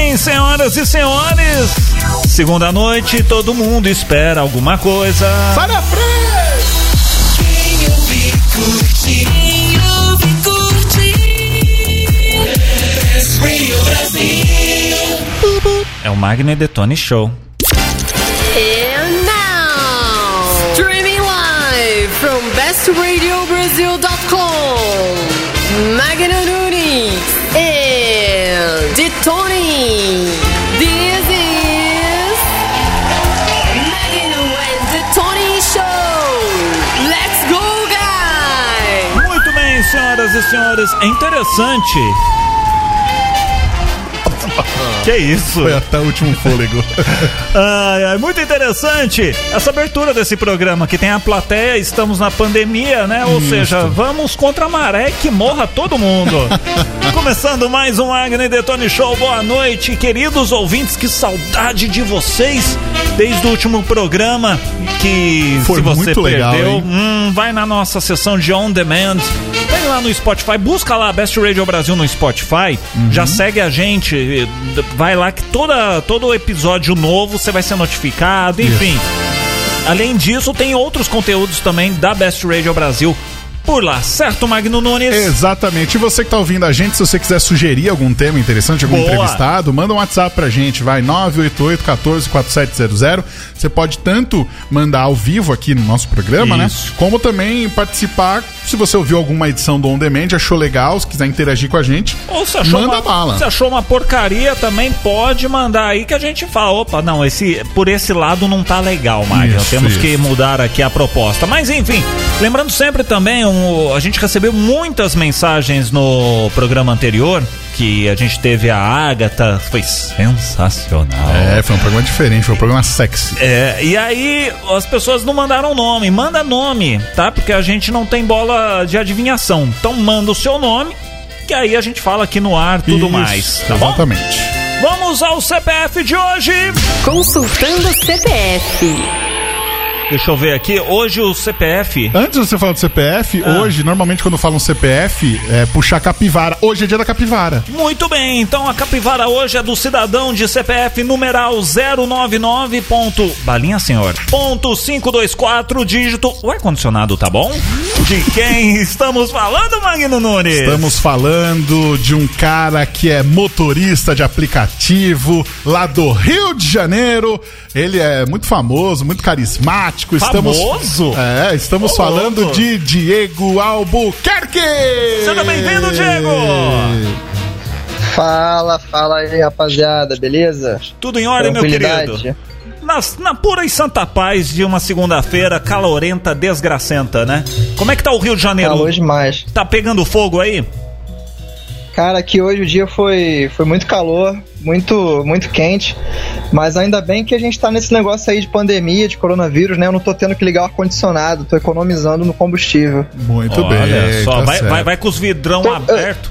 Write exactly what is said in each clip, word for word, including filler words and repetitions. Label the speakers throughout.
Speaker 1: bem, senhoras e senhores? Segunda noite, todo mundo espera alguma coisa.
Speaker 2: Sai na frente!
Speaker 3: Quem ouve, curte. Quem ouve, curte. Best Radio Brasil.
Speaker 1: É o Magno e Detone Show.
Speaker 4: And now, streaming live from best radio brazil dot com, Magno Nunes and Detone. This is Magno and Detone Show. Let's go, guys!
Speaker 1: Muito bem, senhoras e senhores, é interessante. Que isso?
Speaker 2: Foi até o último fôlego.
Speaker 1: Ai, ai, muito interessante essa abertura desse programa, que tem a plateia, estamos na pandemia, né? Ou
Speaker 2: Isso.
Speaker 1: seja, vamos contra a maré, que morra todo mundo. Começando mais um Magno e Detone Show. Boa noite, queridos ouvintes, que saudade de vocês desde o último programa, que
Speaker 2: Foi
Speaker 1: se você
Speaker 2: muito legal,
Speaker 1: perdeu,
Speaker 2: hein?
Speaker 1: hum, vai na nossa sessão de On Demand, vem lá no Spotify, busca lá Best Radio Brasil no Spotify,
Speaker 2: Uhum.
Speaker 1: já segue a gente, vai lá que toda, todo episódio novo você vai ser notificado, enfim.
Speaker 2: Isso.
Speaker 1: Além disso, tem outros conteúdos também da Best Radio Brasil por lá, certo, Magno Nunes?
Speaker 2: Exatamente. E você que tá ouvindo a gente, se você quiser sugerir algum tema interessante, algum
Speaker 1: Boa.
Speaker 2: entrevistado, manda um WhatsApp pra gente, vai nove oito oito, um quatro, quatro sete zero zero. Você pode tanto mandar ao vivo aqui no nosso programa,
Speaker 1: Isso.
Speaker 2: né? Como também participar, se você ouviu alguma edição do On Demand, achou legal, se quiser interagir com a gente,
Speaker 1: Ou se achou,
Speaker 2: manda
Speaker 1: uma,
Speaker 2: bala.
Speaker 1: se achou uma porcaria, também pode mandar aí que a gente fala, opa, não, esse, por esse lado não tá legal, Magno.
Speaker 2: Isso,
Speaker 1: Temos
Speaker 2: isso.
Speaker 1: que mudar aqui a proposta. Mas enfim, lembrando sempre também, um, a gente recebeu muitas mensagens no programa anterior, que a gente teve a Agatha, foi sensacional.
Speaker 2: É, foi um programa diferente, foi um programa sexy.
Speaker 1: É, e aí as pessoas não mandaram nome, manda nome, tá? Porque a gente não tem bola de adivinhação. Então manda o seu nome, que aí a gente fala aqui no ar tudo
Speaker 2: Isso,
Speaker 1: mais, tá bom?
Speaker 2: exatamente.
Speaker 1: Vamos ao C P F de hoje.
Speaker 4: Consultando C P F.
Speaker 1: Deixa eu ver aqui, hoje o C P F...
Speaker 2: Antes de você falar do C P F,
Speaker 1: Ah.
Speaker 2: hoje, normalmente quando falam C P F, é puxar capivara. Hoje é dia da capivara.
Speaker 1: Muito bem, então a capivara hoje é do cidadão de C P F numeral zero nove nove. Ponto, balinha senhor, ponto quinhentos e vinte e quatro, dígito, o ar-condicionado, tá bom? De quem estamos falando, Magno Nunes?
Speaker 2: Estamos falando de um cara que é motorista de aplicativo lá do Rio de Janeiro. Ele é muito famoso, muito carismático. Estamos,
Speaker 1: Famoso?
Speaker 2: É, estamos
Speaker 1: Ô,
Speaker 2: falando
Speaker 1: louco.
Speaker 2: de Diego Albuquerque.
Speaker 1: Seja bem-vindo, Diego!
Speaker 5: Fala, fala aí, rapaziada, beleza?
Speaker 1: Tudo em ordem, meu
Speaker 5: Tranquilidade?
Speaker 1: querido? Na, na pura e santa paz de uma segunda-feira calorenta, desgracenta, né? Como é que tá o Rio de Janeiro?
Speaker 5: Calor demais.
Speaker 1: Tá pegando fogo aí?
Speaker 5: Cara, aqui hoje o dia foi, foi muito calor, muito, muito quente, mas ainda bem que a gente tá nesse negócio aí de pandemia, de coronavírus, né? Eu não tô tendo que ligar o ar-condicionado, tô economizando no combustível.
Speaker 2: Muito
Speaker 1: Olha
Speaker 2: bem.
Speaker 1: só,
Speaker 2: tá
Speaker 1: vai,
Speaker 2: certo.
Speaker 1: vai, vai com os vidrão
Speaker 5: Tô-
Speaker 1: abertos.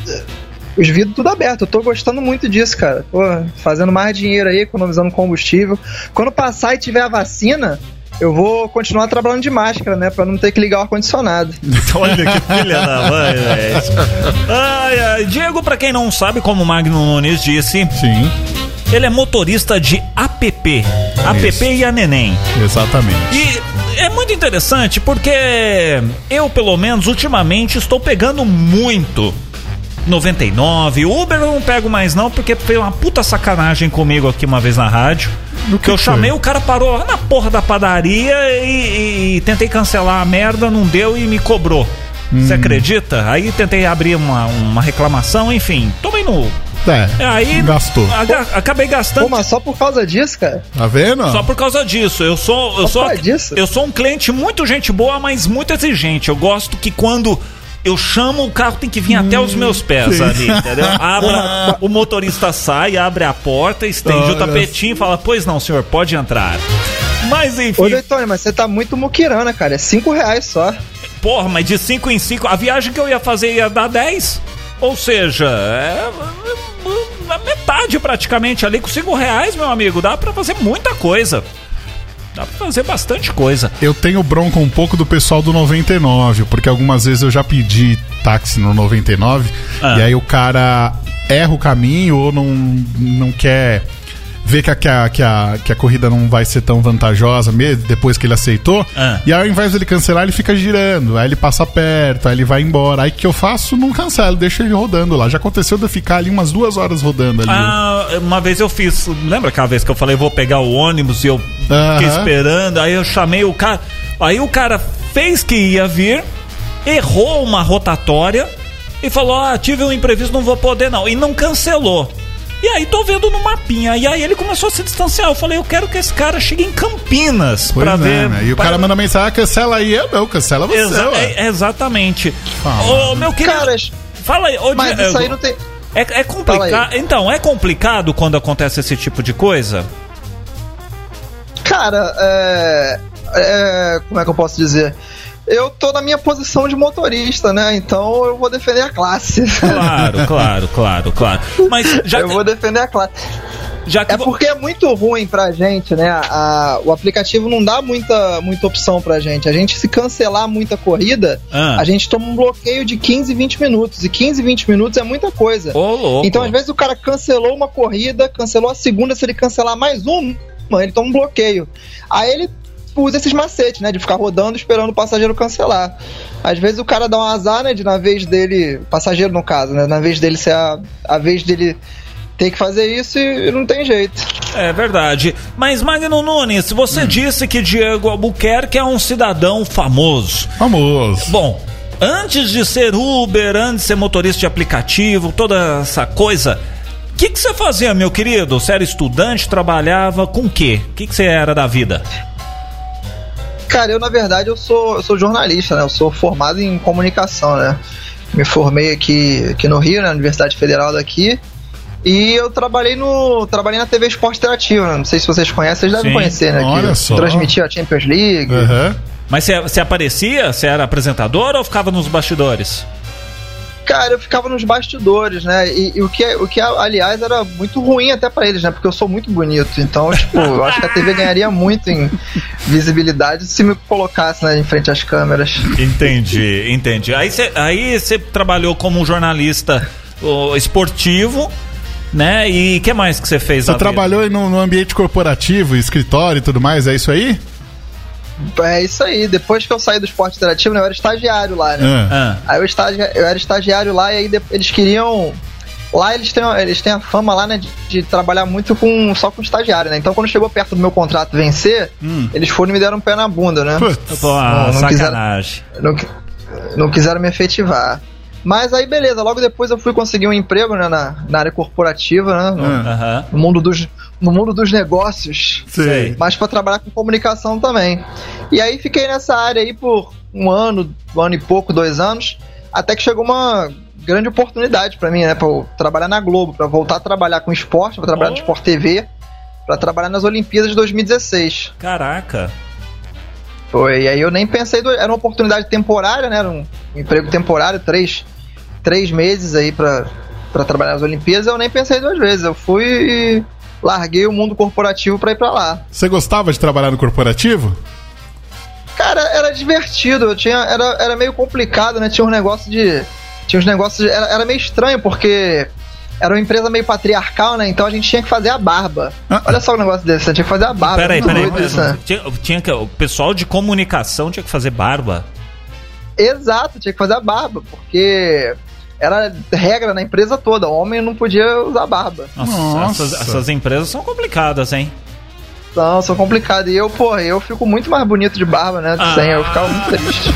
Speaker 5: Os vidros tudo aberto, eu tô gostando muito disso, cara. Pô, fazendo mais dinheiro aí, economizando combustível. Quando passar e tiver a vacina, eu vou continuar trabalhando de máscara, né? Pra não ter que ligar o ar-condicionado.
Speaker 1: Olha que filha da mãe, velho. Ai, ai. Diego, pra quem não sabe, como o Magno Nunes disse,
Speaker 2: Sim,
Speaker 1: ele é motorista de app. App
Speaker 2: Isso.
Speaker 1: e a neném.
Speaker 2: exatamente.
Speaker 1: E é muito interessante porque eu, pelo menos, ultimamente estou pegando muito noventa e nove. Uber eu não pego mais não, porque foi uma puta sacanagem comigo aqui uma vez na rádio.
Speaker 2: O
Speaker 1: Que eu
Speaker 2: foi?
Speaker 1: chamei, o cara parou lá na porra da padaria e, e- e tentei cancelar a merda, não deu e me cobrou. Você acredita? Aí tentei abrir uma, uma reclamação, enfim, tomei no...
Speaker 2: É,
Speaker 1: Aí
Speaker 2: gastou.
Speaker 1: aga- acabei gastando...
Speaker 5: Pô, mas só por causa disso, cara?
Speaker 2: Tá vendo?
Speaker 1: Só por causa disso. Eu sou, eu
Speaker 5: Só
Speaker 1: sou,
Speaker 5: por disso?
Speaker 1: eu sou um cliente muito gente boa, mas muito exigente. Eu gosto que quando eu chamo, o carro tem que vir até os meus pés
Speaker 2: sim.
Speaker 1: ali, entendeu? Abra, o motorista sai, abre a porta, estende
Speaker 2: Olha
Speaker 1: o tapetinho e fala, pois não, senhor, pode entrar. Mas enfim,
Speaker 5: Ô, Detone, mas você tá muito muquirana, cara. É cinco reais só.
Speaker 1: porra, mas de cinco em cinco, a viagem que eu ia fazer ia dar dez. Ou seja, é, é, é metade praticamente ali com cinco reais, meu amigo. Dá pra fazer muita coisa. Dá pra fazer bastante coisa.
Speaker 2: Eu tenho bronca um pouco do pessoal do noventa e nove, porque algumas vezes eu já pedi táxi no noventa e nove,
Speaker 1: Ah.
Speaker 2: e aí o cara erra o caminho ou não, não quer ver que a, que, a, que, a, que a corrida não vai ser tão vantajosa mesmo, depois que ele aceitou.
Speaker 1: Ah.
Speaker 2: E aí, ao invés dele cancelar, ele fica girando. Aí ele passa perto, aí ele vai embora. Aí o que eu faço? Não cancelo, deixo ele rodando lá. Já aconteceu de eu ficar ali umas duas horas rodando ali.
Speaker 1: Ah, uma vez eu fiz. Lembra aquela vez que eu falei, vou pegar o ônibus e eu
Speaker 2: Aham.
Speaker 1: fiquei esperando? Aí eu chamei o cara. Aí o cara fez que ia vir, errou uma rotatória e falou: ah, tive um imprevisto, não vou poder não. E não cancelou. E aí tô vendo no mapinha. E aí ele começou a se distanciar. Eu falei, eu quero que esse cara chegue em Campinas
Speaker 2: Pois
Speaker 1: pra
Speaker 2: é,
Speaker 1: ver.
Speaker 2: né? E o
Speaker 1: pra...
Speaker 2: cara manda mensagem, ah, cancela aí. Eu não, cancela você.
Speaker 1: Exa-
Speaker 2: ué.
Speaker 1: é- exatamente.
Speaker 2: Fala.
Speaker 1: Ô, meu querido.
Speaker 5: Caras,
Speaker 1: Fala aí, ô,
Speaker 5: mas
Speaker 1: Diego,
Speaker 5: isso aí não tem...
Speaker 1: É, é complicado.
Speaker 5: Fala aí.
Speaker 1: Então, é complicado quando acontece esse tipo de coisa?
Speaker 5: Cara, é, é, como é que eu posso dizer? Eu tô na minha posição de motorista, né? Então eu vou defender a classe.
Speaker 1: Claro, claro, claro, claro. Mas já
Speaker 5: eu
Speaker 1: que,
Speaker 5: vou defender a classe.
Speaker 1: já que
Speaker 5: É
Speaker 1: vo-
Speaker 5: porque é muito ruim pra gente, né? A- o aplicativo não dá muita, muita opção pra gente. A gente, se cancelar muita corrida,
Speaker 1: Ah.
Speaker 5: a gente toma um bloqueio de quinze, vinte minutos. E quinze, vinte minutos é muita coisa.
Speaker 1: Ô, louco.
Speaker 5: Então, às vezes, o cara cancelou uma corrida, cancelou a segunda, se ele cancelar mais uma, ele toma um bloqueio. Aí ele usa esses macetes, né? De ficar rodando esperando o passageiro cancelar. Às vezes o cara dá um azar, né? De na vez dele, passageiro no caso, né? Na vez dele ser a, a vez dele ter que fazer isso e não tem jeito.
Speaker 1: É verdade. Mas, Magno Nunes, você disse que Diego Albuquerque é um cidadão famoso.
Speaker 2: Famoso.
Speaker 1: Bom, antes de ser Uber, antes de ser motorista de aplicativo, toda essa coisa, o que, que você fazia, meu querido? Você era estudante, trabalhava com o quê? O que, que você era da vida?
Speaker 5: Cara, eu na verdade eu sou, eu sou jornalista, né? Eu sou formado em comunicação, né? Me formei aqui, aqui no Rio, na Universidade Federal daqui. E eu trabalhei no trabalhei na T V Esporte Interativo, né? Não sei se vocês conhecem, vocês devem
Speaker 1: Sim,
Speaker 5: conhecer, né?
Speaker 2: olha
Speaker 5: Que
Speaker 2: só.
Speaker 5: transmitia a Champions League.
Speaker 2: Aham.
Speaker 1: Mas você, você aparecia? Você era apresentador ou ficava nos bastidores?
Speaker 5: Cara, eu ficava nos bastidores, né? E, e o, que, o que, aliás, era muito ruim até pra eles, né? Porque eu sou muito bonito. Então, tipo, eu acho que a T V ganharia muito em visibilidade se me colocasse, né, em frente às câmeras.
Speaker 1: Entendi, entendi. Aí você aí você trabalhou como um jornalista ó, esportivo, né? E o que mais que você fez
Speaker 2: Você
Speaker 1: na vida?
Speaker 2: trabalhou aí no, no ambiente corporativo, escritório e tudo mais, é isso aí?
Speaker 5: É isso aí. Depois que eu saí do esporte interativo, né, eu era estagiário lá, né?
Speaker 2: Ah.
Speaker 1: Ah,
Speaker 5: Aí eu, estagi... eu era estagiário lá e aí de- eles queriam... Lá eles têm, eles têm a fama lá, né, de, de trabalhar muito com só com estagiário, né? Então quando chegou perto do meu contrato vencer,
Speaker 2: Hum.
Speaker 5: eles foram e me deram um pé na bunda, né?
Speaker 2: Putz.
Speaker 1: pô,
Speaker 5: não
Speaker 1: sacanagem.
Speaker 5: Não, qui- não quiseram me efetivar. Mas aí beleza, logo depois eu fui conseguir um emprego, né, na, na área corporativa, né? No,
Speaker 2: Ah.
Speaker 1: Aham.
Speaker 5: no mundo dos, no mundo dos negócios.
Speaker 2: Sei.
Speaker 5: Mas para trabalhar com comunicação também. E aí fiquei nessa área aí por um ano, um ano e pouco, dois anos, até que chegou uma grande oportunidade para mim, né, para eu trabalhar na Globo, para voltar a trabalhar com esporte, para trabalhar
Speaker 1: Oh.
Speaker 5: no Sport T V, para trabalhar nas Olimpíadas de dois mil e dezesseis.
Speaker 1: Caraca.
Speaker 5: Foi, e aí eu nem pensei, do- era uma oportunidade temporária, né, era um emprego temporário, três, três meses aí para para trabalhar nas Olimpíadas, eu nem pensei duas vezes, eu fui e larguei o mundo corporativo para ir para lá.
Speaker 2: Você gostava de trabalhar no corporativo?
Speaker 5: Cara, era divertido, eu tinha, era, era meio complicado, né? Tinha um negócio de. Tinha uns negócios. De, era, era meio estranho, porque era uma empresa meio patriarcal, né? Então a gente tinha que fazer a barba.
Speaker 2: Ah.
Speaker 5: Olha só o negócio desse, você tinha que fazer a barba.
Speaker 1: Peraí,
Speaker 5: muito
Speaker 1: peraí.
Speaker 5: doido isso, né?
Speaker 1: Tinha, tinha que, o pessoal de comunicação tinha que fazer barba.
Speaker 5: Exato, tinha que fazer a barba, porque era regra na empresa toda, homem não podia usar barba.
Speaker 1: Nossa,
Speaker 2: Nossa.
Speaker 1: Essas, essas empresas são complicadas, hein?
Speaker 5: Então, são complicados. E eu, porra, eu fico muito mais bonito de barba, né?
Speaker 1: Ah.
Speaker 5: Sem, eu ficava muito triste.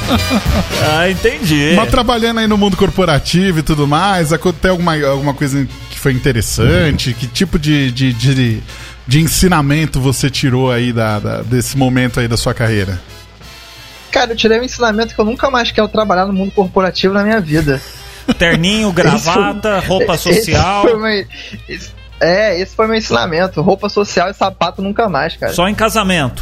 Speaker 1: Ah, entendi.
Speaker 2: Mas trabalhando aí no mundo corporativo e tudo mais, aco- tem alguma, alguma coisa que foi interessante? Que tipo de, de, de, de ensinamento você tirou aí da, da- desse momento aí da sua carreira?
Speaker 5: Cara, eu tirei um ensinamento que eu nunca mais quero trabalhar no mundo corporativo na minha vida.
Speaker 1: Terninho, gravata, roupa social.
Speaker 5: Esse foi meu- esse- é, esse foi meu ensinamento. Roupa social e sapato nunca mais, cara.
Speaker 1: Só em casamento.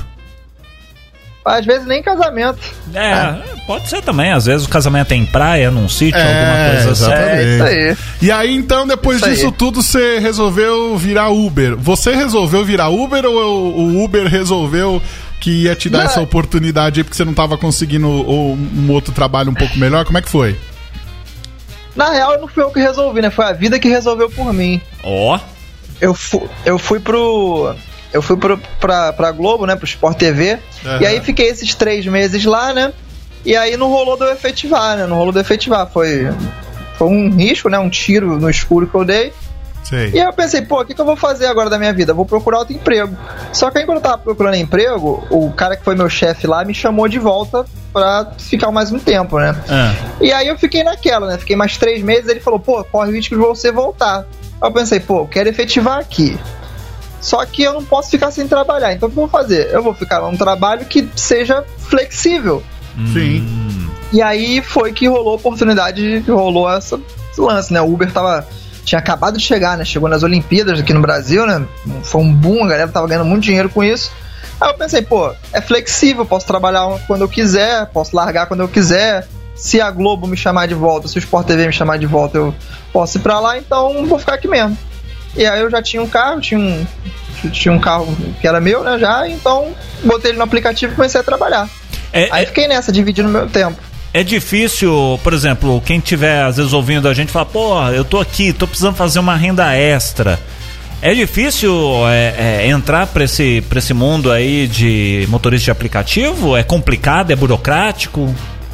Speaker 5: Às vezes nem casamento.
Speaker 1: É, pode ser também. Às vezes o casamento é em praia, num sítio,
Speaker 2: É,
Speaker 1: alguma coisa assim.
Speaker 2: exatamente.
Speaker 5: É isso aí.
Speaker 2: E aí, então, depois
Speaker 5: Isso aí.
Speaker 2: disso tudo, você resolveu virar Uber. Você resolveu virar Uber ou o Uber resolveu que ia te dar
Speaker 5: Não.
Speaker 2: essa oportunidade aí porque você não tava conseguindo ou um outro trabalho um pouco melhor? Como é que foi?
Speaker 5: Na real, não fui eu que resolvi, né? Foi a vida que resolveu por mim.
Speaker 1: Ó.
Speaker 5: Eu, fu- eu fui pro... Eu fui pro, pra, pra Globo, né? Pro Sport T V.
Speaker 2: Uhum.
Speaker 5: E aí fiquei esses três meses lá, né? E aí não rolou de eu efetivar, né? Não rolou de eu efetivar. Foi, foi um risco, né? Um tiro no escuro que eu dei.
Speaker 2: Sei.
Speaker 5: E aí eu pensei, pô, o que, que eu vou fazer agora da minha vida? Eu vou procurar outro emprego. Só que aí quando eu tava procurando emprego, o cara que foi meu chefe lá me chamou de volta pra ficar mais um tempo, né?
Speaker 1: Ah.
Speaker 5: E aí eu fiquei naquela, né? Fiquei mais três meses, ele falou, pô, corre o risco de você voltar. Aí eu pensei, pô, eu quero efetivar aqui. Só que eu não posso ficar sem trabalhar. Então o que eu vou fazer? Eu vou ficar num trabalho que seja flexível.
Speaker 2: Sim.
Speaker 5: E aí foi que rolou a oportunidade, rolou essa, esse lance, né? O Uber tava, tinha acabado de chegar, né? Chegou nas Olimpíadas aqui no Brasil, né? Foi um boom, a galera tava ganhando muito dinheiro com isso. Aí eu pensei, pô, é flexível, posso trabalhar quando eu quiser, posso largar quando eu quiser. Se a Globo me chamar de volta, se o Sport T V me chamar de volta, eu posso ir pra lá, então vou ficar aqui mesmo. E aí eu já tinha um carro, tinha um, tinha um carro que era meu, né, já, então botei ele no aplicativo e comecei a trabalhar.
Speaker 1: É,
Speaker 5: Aí
Speaker 1: é,
Speaker 5: fiquei nessa, dividindo meu tempo.
Speaker 1: é difícil, por exemplo, quem tiver às vezes ouvindo a gente falar, pô, eu tô aqui, tô precisando fazer uma renda extra. É difícil é, é, entrar pra esse, pra esse mundo aí de motorista de aplicativo? É complicado, é burocrático?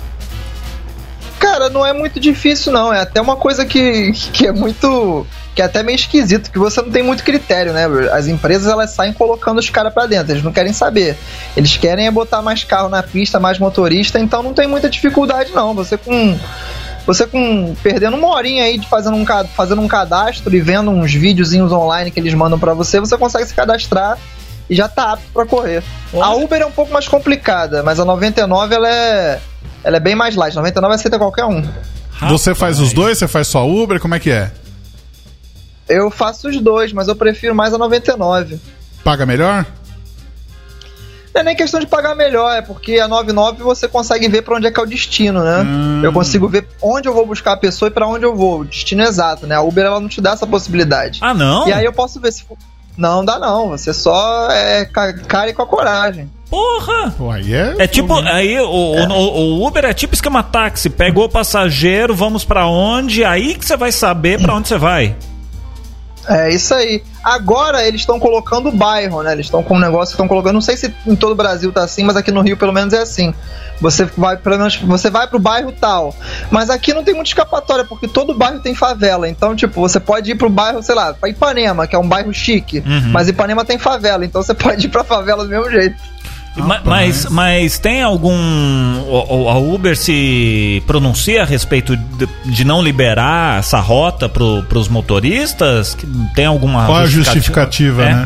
Speaker 5: Cara, não é muito difícil não, é até uma coisa que, que é muito... que é até meio esquisito, que você não tem muito critério, né? As empresas, elas saem colocando os caras pra dentro, eles não querem saber. Eles querem é botar mais carro na pista, mais motorista, então não tem muita dificuldade não. Você com... Você com... perdendo uma horinha aí de fazendo um, fazendo um cadastro e vendo uns videozinhos online que eles mandam pra você, você consegue se cadastrar e já tá apto pra correr.
Speaker 1: Olha.
Speaker 5: A Uber é um pouco mais complicada, mas a noventa e nove, ela é... ela é bem mais light. noventa e nove aceita qualquer um.
Speaker 2: Você faz os dois? Você faz só Uber? Como é que é?
Speaker 5: Eu faço os dois, mas eu prefiro mais a noventa e nove.
Speaker 2: Paga melhor?
Speaker 5: Não é nem questão de pagar melhor, é porque a noventa e nove você consegue ver pra onde é que é o destino, né?
Speaker 2: Hum.
Speaker 5: Eu consigo ver onde eu vou buscar a pessoa e pra onde eu vou, o destino exato, né? A Uber, ela não te dá essa possibilidade.
Speaker 1: Ah, não?
Speaker 5: E aí eu posso ver se... Não dá não, você só é ca- cara e com a coragem.
Speaker 1: Porra!
Speaker 2: Pô, aí é...
Speaker 1: É tipo, aí o, o, o Uber é tipo esquema táxi, pegou o passageiro, vamos pra onde, aí que você vai saber pra onde você vai.
Speaker 5: É isso aí. Agora eles estão colocando o bairro, né? Eles estão com um negócio que estão colocando. Não sei se em todo o Brasil tá assim, mas aqui no Rio pelo menos é assim. Você vai, pelo menos, você vai pro bairro tal. Mas aqui não tem muita escapatória, porque todo bairro tem favela. Então, tipo, você pode ir pro bairro, sei lá, pra Ipanema, que é um bairro chique.
Speaker 1: Uhum.
Speaker 5: Mas Ipanema tem favela, então você pode ir pra favela do mesmo jeito.
Speaker 1: Ma- Mas, mas tem algum. o- o- A Uber se pronuncia a respeito de, de não liberar essa rota pro, pros motoristas? Que Tem alguma
Speaker 2: Qual a justificativa,
Speaker 1: É?
Speaker 2: né?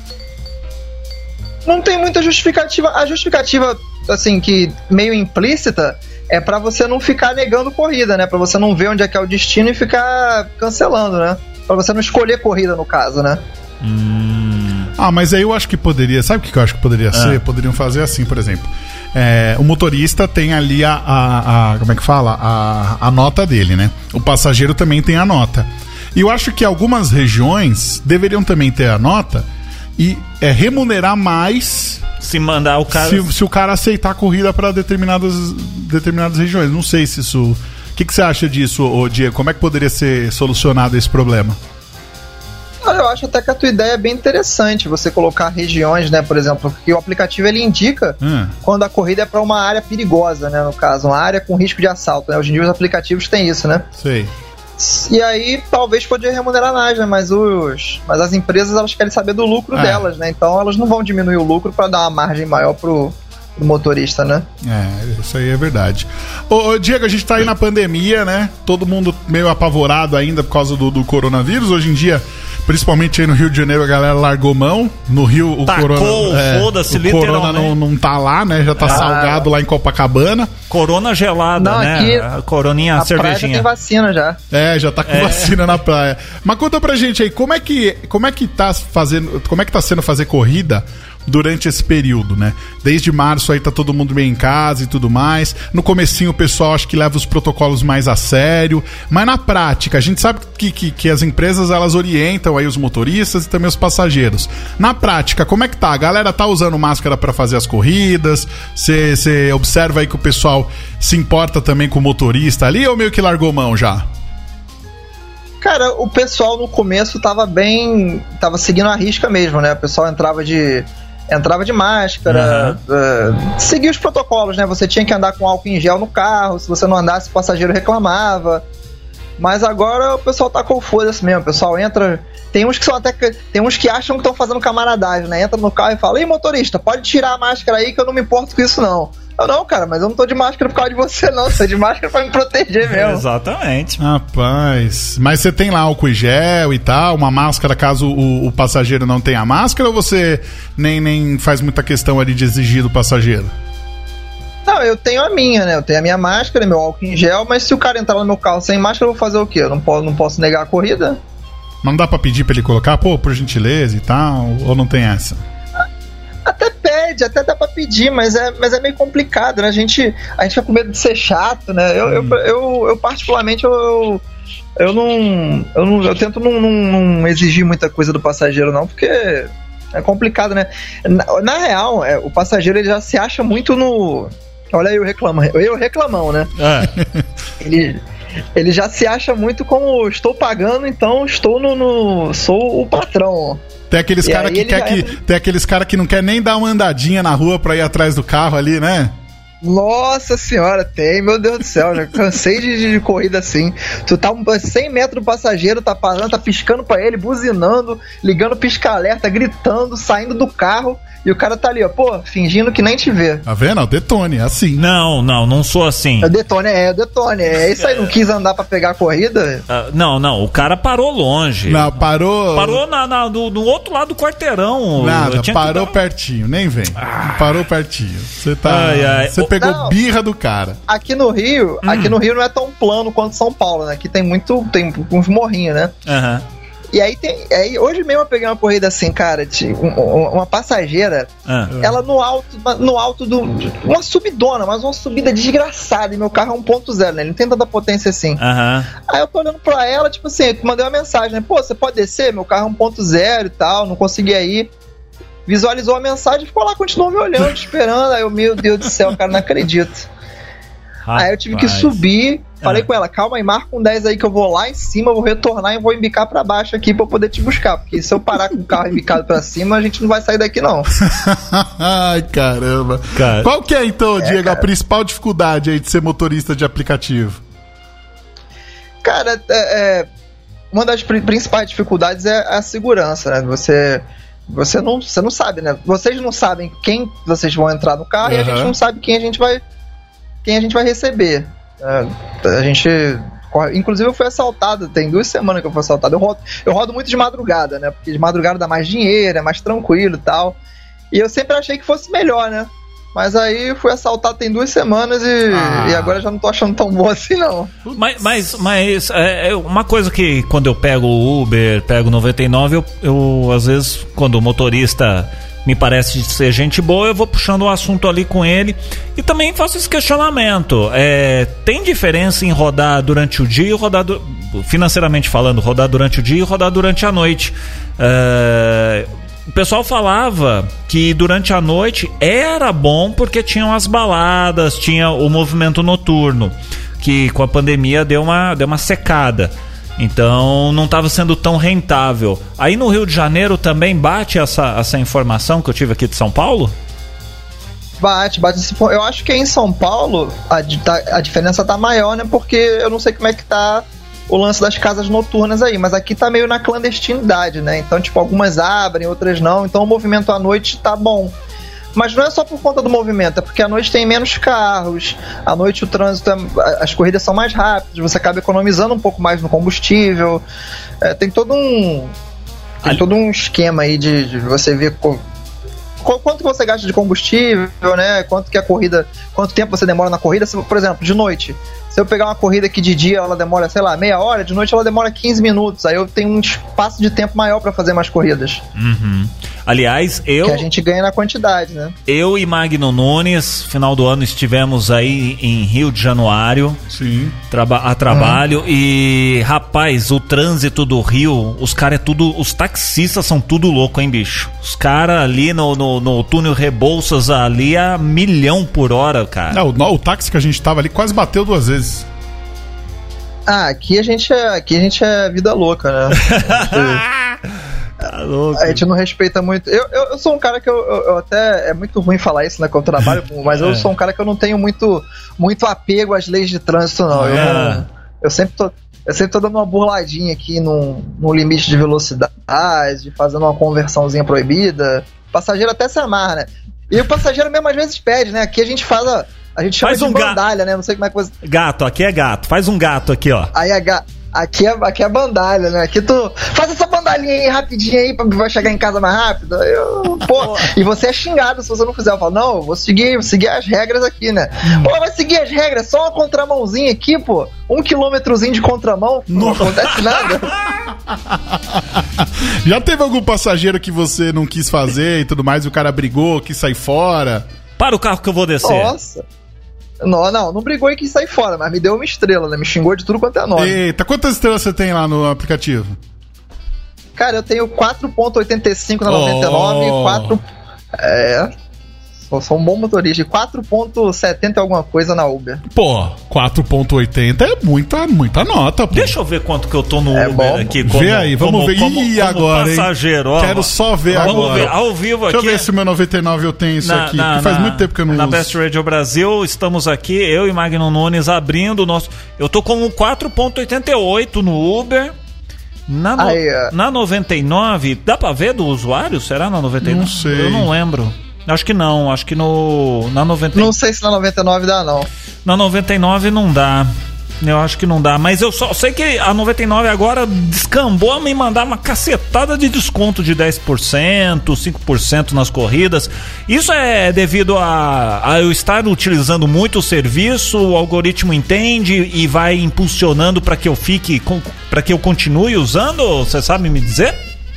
Speaker 5: Não tem muita justificativa. A justificativa, assim, que meio implícita, é pra você não ficar negando corrida, né? Pra você não ver onde é que é o destino e ficar cancelando, né? Pra você não escolher corrida, no caso, né?
Speaker 2: Ah, mas aí eu acho que poderia... Sabe o que eu acho que poderia ser? Poderiam fazer assim, por exemplo. É, o motorista tem ali a, a, a... Como é que fala? A, a nota dele, né? O passageiro também tem a nota. E eu acho que algumas regiões deveriam também ter a nota e é, remunerar mais...
Speaker 1: Se mandar o cara.
Speaker 2: Se, se o cara aceitar a corrida para determinadas, determinadas regiões. Não sei se isso... O que, que você acha disso, ô Diego? Como é que poderia ser solucionado esse problema?
Speaker 5: Olha, eu acho até que a tua ideia é bem interessante, você colocar regiões, né, por exemplo, porque o aplicativo ele indica
Speaker 2: Hum.
Speaker 5: quando a corrida é para uma área perigosa, né, no caso, uma área com risco de assalto, né? Hoje em dia os aplicativos têm isso, né?
Speaker 2: Sei.
Speaker 5: E aí talvez poderia remunerar mais, né? Mas os, mas as empresas elas querem saber do lucro
Speaker 2: É.
Speaker 5: delas, né? Então elas não vão diminuir o lucro para dar uma margem maior pro, pro motorista, né?
Speaker 2: É, isso aí é verdade. Ô, ô, Diego, a gente tá aí na pandemia, né? Todo mundo meio apavorado ainda por causa do, do coronavírus. Hoje em dia, principalmente aí no Rio de Janeiro, a galera largou mão. No Rio, o
Speaker 1: Tacou,
Speaker 2: corona, é,
Speaker 1: foda-se,
Speaker 2: o corona
Speaker 1: literalmente.
Speaker 2: não, não tá lá, né? Já tá salgado lá em Copacabana.
Speaker 1: Corona gelada,
Speaker 5: Não,
Speaker 1: né?
Speaker 5: aqui
Speaker 1: A coroninha, a
Speaker 5: A praia já
Speaker 1: cervejinha.
Speaker 5: tem vacina já.
Speaker 2: É, já tá com vacina na praia. Mas conta pra gente aí, como é que, como é que tá fazendo, como é que tá sendo fazer corrida durante esse período, né? Desde março aí tá todo mundo meio em casa e tudo mais. No comecinho o pessoal acho que leva os protocolos mais a sério, mas na prática a gente sabe que, que, que as empresas elas orientam aí os motoristas e também os passageiros. Na prática, como é que tá? A galera tá usando máscara pra fazer as corridas? Você observa aí que o pessoal se importa também com o motorista ali ou meio que largou mão já?
Speaker 5: Cara, o pessoal no começo tava bem... Tava seguindo a risca mesmo, né? O pessoal entrava de... Entrava de máscara, uhum. uh, seguia os protocolos, né? Você tinha que andar com álcool em gel no carro. Se você não andasse, o passageiro reclamava. Mas agora o pessoal tá com foda-se mesmo. O pessoal entra... Tem uns que são até... Tem uns que acham que estão fazendo camaradagem, né? Entra no carro e fala: "Ei, motorista, pode tirar a máscara aí que eu não me importo com isso, não." Eu, não, cara, mas eu não tô de máscara por causa de você, não. Tô de máscara pra me proteger mesmo.
Speaker 1: Exatamente.
Speaker 2: Rapaz, mas você tem lá álcool em gel e tal, uma máscara caso o, o passageiro não tenha máscara, ou você nem, nem faz muita questão ali de exigir do passageiro?
Speaker 5: Não, eu tenho a minha, né? Eu tenho a minha máscara, meu álcool em gel, mas se o cara entrar no meu carro sem máscara, eu vou fazer o quê? Eu não posso, não posso negar a corrida?
Speaker 2: Mas não dá pra pedir pra ele colocar, pô, por gentileza e tal, ou não tem essa?
Speaker 5: Até pede, até dá pra pedir, mas é, mas é meio complicado, né? A gente, a gente fica com medo de ser chato, né? Eu, hum. eu, eu, eu particularmente, eu, eu não. Eu, não, eu tento não, não, não exigir muita coisa do passageiro, não, porque é complicado, né? Na, na real, é, o passageiro ele já se acha muito no. Olha aí o reclamão, eu reclamão, né? É. Ele. Ele já se acha muito como estou pagando, então estou no, no sou o patrão.
Speaker 2: Tem aqueles caras que quer que entra... tem aqueles cara que não quer nem dar uma andadinha na rua pra ir atrás do carro ali, né?
Speaker 5: Nossa senhora, tem, meu Deus do céu, já cansei de, de corrida assim. Tu tá cem metros do passageiro, tá parando, tá piscando pra ele, buzinando, ligando pisca-alerta, gritando, saindo do carro. E o cara tá ali, ó, pô, fingindo que nem te vê.
Speaker 2: Tá vendo? O Detone, é assim.
Speaker 1: Não, não, não sou assim.
Speaker 5: É o Detone, é, o Detone. É isso aí, não quis andar pra pegar a corrida?
Speaker 1: Uh, não, não, o cara parou longe.
Speaker 2: Não, parou...
Speaker 1: Parou na, na, no, no outro lado do quarteirão.
Speaker 2: Nada, parou dar... pertinho, nem vem. Ah. Parou pertinho. Você tá...
Speaker 1: Ai, ai.
Speaker 2: Você pegou não, birra do cara.
Speaker 5: Aqui no Rio, hum. aqui no Rio não é tão plano quanto São Paulo, né? Aqui tem muito, tem uns morrinhos, né?
Speaker 1: Aham. Uhum.
Speaker 5: E aí tem. Aí hoje mesmo eu peguei uma corrida assim, cara, de um, uma passageira, ah. ela no alto, no alto do. Uma subidona, mas uma subida desgraçada. E meu carro é um ponto zero, né? Ele não tem tanta potência assim.
Speaker 1: Uhum.
Speaker 5: Aí eu tô olhando pra ela, tipo assim, eu mandei uma mensagem, né? Pô, você pode descer? Meu carro é um ponto zero e tal, não consegui ir. Visualizou a mensagem e ficou lá, continuou me olhando, esperando. Aí eu, meu Deus do céu, cara, não acredito. Rapaz. Aí eu tive que subir. Falei é. com ela, calma aí, marca um dez aí que eu vou lá em cima, vou retornar e vou embicar pra baixo aqui pra eu poder te buscar. Porque se eu parar com o carro embicado pra cima, a gente não vai sair daqui, não.
Speaker 2: Ai, caramba. Cara. Qual que é, então, é, Diego, cara, a principal dificuldade aí de ser motorista de aplicativo?
Speaker 5: Cara, é, é, uma das principais dificuldades é a segurança, né? Você... Você não, você não sabe, né? Vocês não sabem quem vocês vão entrar no carro, uhum, e a gente não sabe quem a gente vai, quem a gente vai receber. A gente... Inclusive eu fui assaltado, tem duas semanas que eu fui assaltado. Eu rodo, eu rodo muito de madrugada, né? Porque de madrugada dá mais dinheiro, é mais tranquilo e tal. E eu sempre achei que fosse melhor, né? Mas aí eu fui assaltado tem duas semanas e, ah. e agora já não tô achando tão bom assim, não.
Speaker 1: Mas, mas, mas é uma coisa que quando eu pego o Uber, pego o noventa e nove, eu, eu às vezes, quando o motorista me parece ser gente boa, eu vou puxando o assunto ali com ele e também faço esse questionamento. É, tem diferença em rodar durante o dia e rodar, du- financeiramente falando, rodar durante o dia e rodar durante a noite? É, o pessoal falava que durante a noite era bom porque tinham as baladas, tinha o movimento noturno, que com a pandemia deu uma, deu uma secada. Então não estava sendo tão rentável. Aí no Rio de Janeiro também bate essa, essa informação que eu tive aqui de São Paulo?
Speaker 5: Bate, bate. Eu acho que em São Paulo a, a diferença tá maior, né? Porque eu não sei como é que tá o lance das casas noturnas aí, mas aqui tá meio na clandestinidade, né? Então, tipo, algumas abrem, outras não. Então o movimento à noite tá bom. Mas não é só por conta do movimento, é porque à noite tem menos carros, à noite o trânsito, é, as corridas são mais rápidas, você acaba economizando um pouco mais no combustível, é, tem todo um tem todo um esquema aí de, de você ver co, co, quanto você gasta de combustível, né? Quanto que a corrida, quanto tempo você demora na corrida, se, por exemplo, de noite. Se eu pegar uma corrida que de dia ela demora, sei lá, meia hora, de noite ela demora quinze minutos. Aí eu tenho um espaço de tempo maior pra fazer mais corridas.
Speaker 1: Uhum. Aliás, eu...
Speaker 5: Que a gente ganha na quantidade, né?
Speaker 1: Eu e Magno Nunes, final do ano, estivemos aí em Rio de Januário.
Speaker 2: Sim.
Speaker 1: Traba- a trabalho. Uhum. E, rapaz, o trânsito do Rio, os caras é tudo... Os taxistas são tudo louco, hein, bicho? Os caras ali no, no, no túnel Rebouças ali a milhão por hora, cara.
Speaker 2: Não, o, o táxi que a gente tava ali quase bateu duas vezes.
Speaker 5: Ah, aqui a gente é, aqui a gente é vida louca, né?
Speaker 1: Tá louco.
Speaker 5: A gente não respeita muito. Eu, eu, eu sou um cara que eu, eu, eu até. É muito ruim falar isso, né? Que eu trabalho, mas eu
Speaker 1: É.
Speaker 5: sou um cara que eu não tenho muito, muito apego às leis de trânsito, não. Eu,
Speaker 1: É.
Speaker 5: não, eu sempre tô. Eu sempre tô dando uma burladinha aqui num, num limite de velocidade, fazendo uma conversãozinha proibida. O passageiro até se amarra, né? E o passageiro mesmo às vezes pede, né? Aqui a gente faz a. A gente chama
Speaker 1: Faz
Speaker 5: de
Speaker 1: um ga-
Speaker 5: bandalha, né? Não sei como é que você.
Speaker 1: Gato, aqui é gato. Faz um gato aqui, ó.
Speaker 5: Aí a ga- aqui, é, aqui é bandalha, né? Aqui tu faz essa bandalhinha aí rapidinho aí pra vai chegar em casa mais rápido. Eu, pô, e você é xingado se você não fizer. Eu falo, não, eu vou seguir, vou seguir as regras aqui, né? Pô, vai seguir as regras, só uma contramãozinha aqui, pô. Um quilômetrozinho de contramão, não acontece nada.
Speaker 2: Já teve algum passageiro que você não quis fazer e tudo mais, e o cara brigou, quis sair fora?
Speaker 1: Para o carro que eu vou descer.
Speaker 5: Nossa. Não, não, não brigou e quis sair fora, mas me deu uma estrela, né? Me xingou de tudo quanto é nome.
Speaker 2: Eita, quantas estrelas você tem lá no aplicativo?
Speaker 5: Cara, eu tenho quatro ponto oitenta e cinco na
Speaker 2: Oh.
Speaker 5: noventa e nove, quatro. É. Sou, sou um bom motorista. E quatro ponto setenta alguma coisa na Uber.
Speaker 2: Pô, quatro ponto oitenta é muita, muita nota, pô.
Speaker 1: Deixa eu ver quanto que eu tô no
Speaker 5: É
Speaker 1: Uber
Speaker 5: bom.
Speaker 1: aqui.
Speaker 2: Vê aí, vamos
Speaker 1: como,
Speaker 2: ver.
Speaker 1: Como,
Speaker 2: Ih,
Speaker 1: como
Speaker 2: agora, hein?
Speaker 1: passageiro, ó.
Speaker 2: Quero só ver
Speaker 1: Vamos
Speaker 2: agora.
Speaker 1: ver, ao vivo
Speaker 2: Deixa
Speaker 1: aqui.
Speaker 2: eu ver se o meu noventa e nove eu tenho isso
Speaker 1: Na-
Speaker 2: aqui.
Speaker 1: na-
Speaker 2: que faz
Speaker 1: na-
Speaker 2: muito tempo que eu não
Speaker 1: Na
Speaker 2: uso.
Speaker 1: Best Radio Brasil, estamos aqui, eu e Magno Nunes abrindo o nosso. Eu tô com um quatro ponto oitenta e oito no Uber. Na, no-
Speaker 5: Aí, ó.
Speaker 1: na noventa e nove, dá pra ver do usuário? Será na noventa e nove?
Speaker 2: Não sei.
Speaker 1: Eu não lembro. Acho que não, acho que no. Na noventa e nove.
Speaker 5: Não sei se na noventa e nove dá, não.
Speaker 1: Na noventa e nove não dá. Eu acho que não dá. Mas eu só sei que a noventa e nove agora descambou a me mandar uma cacetada de desconto de dez por cento, cinco por cento nas corridas. Isso é devido a, a eu estar utilizando muito o serviço, o algoritmo entende e vai impulsionando para que eu fique, para que eu continue usando? Você sabe me dizer?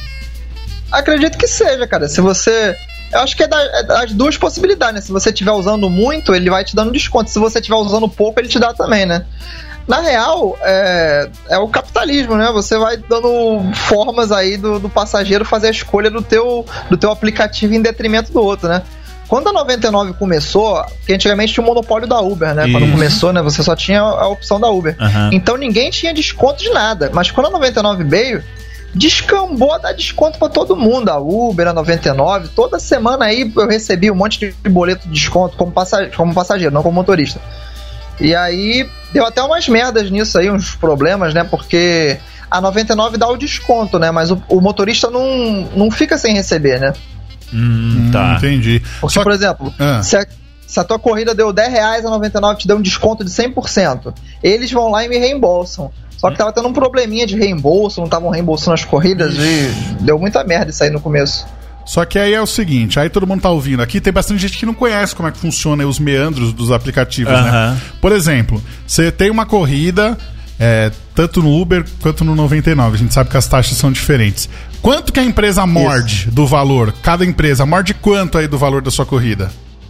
Speaker 5: Acredito que seja, cara. Se você. Eu acho que é, da- é das duas possibilidades, né? Se você estiver usando muito, ele vai te dando desconto. Se você estiver usando pouco, ele te dá também, né? Na real, é, é o capitalismo, né? Você vai dando formas aí do, do passageiro fazer a escolha do teu, do teu aplicativo em detrimento do outro, né? Quando a noventa e nove começou, porque antigamente tinha o monopólio da Uber, né? Quando
Speaker 1: Isso.
Speaker 5: começou, né? Você só tinha a opção da Uber.
Speaker 1: Aham.
Speaker 5: Então ninguém tinha desconto de nada. Mas quando a noventa e nove veio, descambou a dar desconto pra todo mundo. A Uber, a noventa e nove, toda semana aí eu recebi um monte de boleto de desconto como passageiro, como passageiro, não como motorista. E aí deu até umas merdas nisso aí, uns problemas, né? Porque a noventa e nove dá o desconto, né? Mas o, o motorista não, não fica sem receber, né?
Speaker 1: Hum, tá.
Speaker 2: Hum, entendi.
Speaker 5: Porque,
Speaker 2: Só
Speaker 5: por exemplo,
Speaker 2: Ah.
Speaker 5: se, a, se a tua corrida deu dez reais, a noventa e nove te deu um desconto de cem por cento. Eles vão lá e me reembolsam. Só que tava tendo um probleminha de reembolso, não estavam reembolsando as corridas e deu muita merda isso aí no começo.
Speaker 2: Só que aí é o seguinte, aí todo mundo tá ouvindo aqui, tem bastante gente que não conhece como é que funciona os meandros dos aplicativos, né?
Speaker 1: Aham.
Speaker 2: Por exemplo, você tem uma corrida, é, tanto no Uber quanto no noventa e nove, a gente sabe que as taxas são diferentes. Quanto que a empresa morde do valor? Cada empresa morde quanto aí do valor da sua corrida?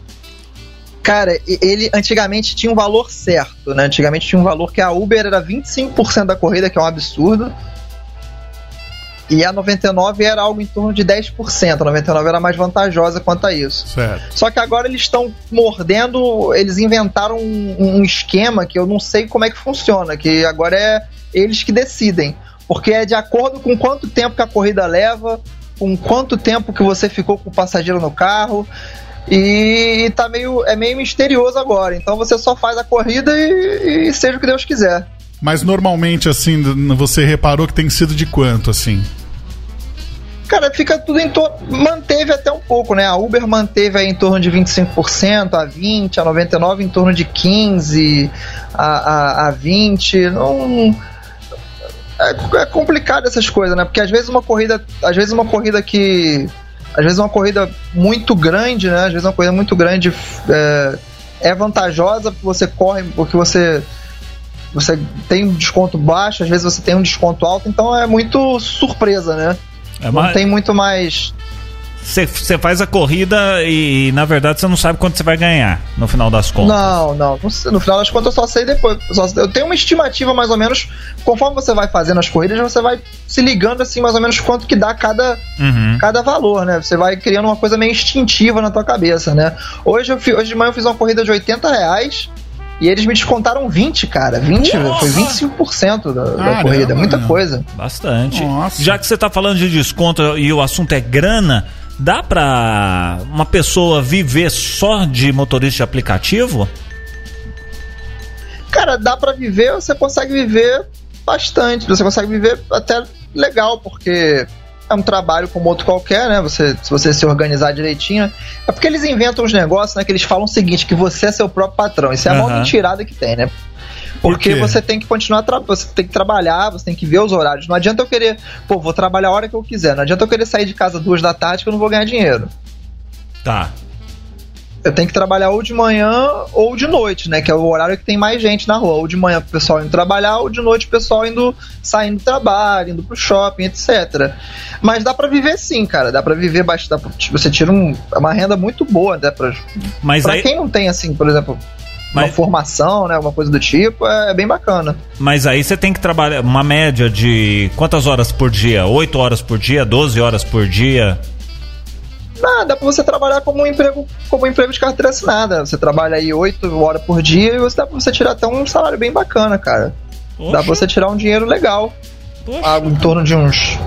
Speaker 5: Cara, e- ele antigamente tinha um valor certo, né? Antigamente tinha um valor que a Uber era vinte e cinco por cento da corrida, que é um absurdo. E a noventa e nove era algo em torno de dez por cento. A noventa e nove era mais vantajosa quanto a isso.
Speaker 2: Certo.
Speaker 5: Só que agora eles estão mordendo, eles inventaram um, um esquema que eu não sei como é que funciona, que agora é eles que decidem. Porque é de acordo com quanto tempo que a corrida leva, com quanto tempo que você ficou com o passageiro no carro. E tá meio, é meio misterioso agora. Então você só faz a corrida e, e seja o que Deus quiser.
Speaker 2: Mas normalmente, assim, você reparou que tem sido de quanto, assim?
Speaker 5: Cara, fica tudo em torno. Manteve até um pouco, né? A Uber manteve aí em torno de vinte e cinco por cento, a vinte por cento, a noventa e nove em torno de quinze por cento, a, a, a vinte por cento. Não. É, é complicado essas coisas, né? Porque às vezes uma corrida. Às vezes uma corrida que. Às vezes uma corrida muito grande, né? Às vezes uma corrida muito grande é, é vantajosa porque você corre, porque você. Você tem um desconto baixo, às vezes você tem um desconto alto, então é muito surpresa, né?
Speaker 1: É
Speaker 5: Não
Speaker 1: mais-
Speaker 5: tem muito mais.
Speaker 1: Você faz a corrida e, na verdade, você não sabe quanto você vai ganhar no final das contas.
Speaker 5: Não, não, não sei. No final das contas eu só sei depois. Só- eu tenho uma estimativa mais ou menos, conforme você vai fazendo as corridas, você vai se ligando assim mais ou menos quanto que dá cada,
Speaker 1: Uhum.
Speaker 5: cada valor, né? Você vai criando uma coisa meio instintiva na tua cabeça, né? Hoje, eu fi- hoje de manhã eu fiz uma corrida de oitenta reais E eles me descontaram vinte, cara. vinte,
Speaker 1: Nossa!
Speaker 5: foi vinte e cinco por cento da, da
Speaker 2: Caramba,
Speaker 5: corrida. É muita
Speaker 2: mano.
Speaker 5: coisa.
Speaker 1: Bastante.
Speaker 2: Nossa.
Speaker 1: Já que você tá falando de desconto e o assunto é grana, dá pra uma pessoa viver só de motorista de aplicativo?
Speaker 5: Cara, dá pra viver, você consegue viver bastante. Você consegue viver até legal, porque é um trabalho como outro qualquer, né? Você, se você se organizar direitinho. É porque eles inventam uns negócios, né? Que eles falam o seguinte, que você é seu próprio patrão. Isso é a maior
Speaker 1: Aham.
Speaker 5: mentirada que tem, né? Porque
Speaker 2: Por quê?
Speaker 5: você tem que continuar, tra- você tem que trabalhar, você tem que ver os horários. Não adianta eu querer, pô, vou trabalhar a hora que eu quiser. Não adianta eu querer sair de casa duas da tarde que eu não vou ganhar dinheiro.
Speaker 1: Tá.
Speaker 5: Eu tenho que trabalhar ou de manhã ou de noite, né? Que é o horário que tem mais gente na rua. Ou de manhã o pessoal indo trabalhar, ou de noite o pessoal indo saindo do trabalho, indo pro shopping, etcétera. Mas dá pra viver sim, cara. Dá pra viver bastante. Dá pra- tipo, você tira um, uma renda muito boa, né? Pra,
Speaker 1: Mas
Speaker 5: pra
Speaker 1: aí,
Speaker 5: quem não tem, assim, por exemplo, uma
Speaker 1: Mas-
Speaker 5: formação, né? Alguma coisa do tipo, é bem bacana.
Speaker 1: mas aí você tem que trabalhar uma média de quantas horas por dia? oito horas por dia? doze horas por dia?
Speaker 5: Ah, dá pra você trabalhar como um emprego, como um emprego de carteira assinada. Você trabalha aí oito horas por dia e você dá pra você tirar até um salário bem bacana, cara. Dá pra você tirar um dinheiro legal.
Speaker 1: Poxa.
Speaker 5: Ah, em torno de uns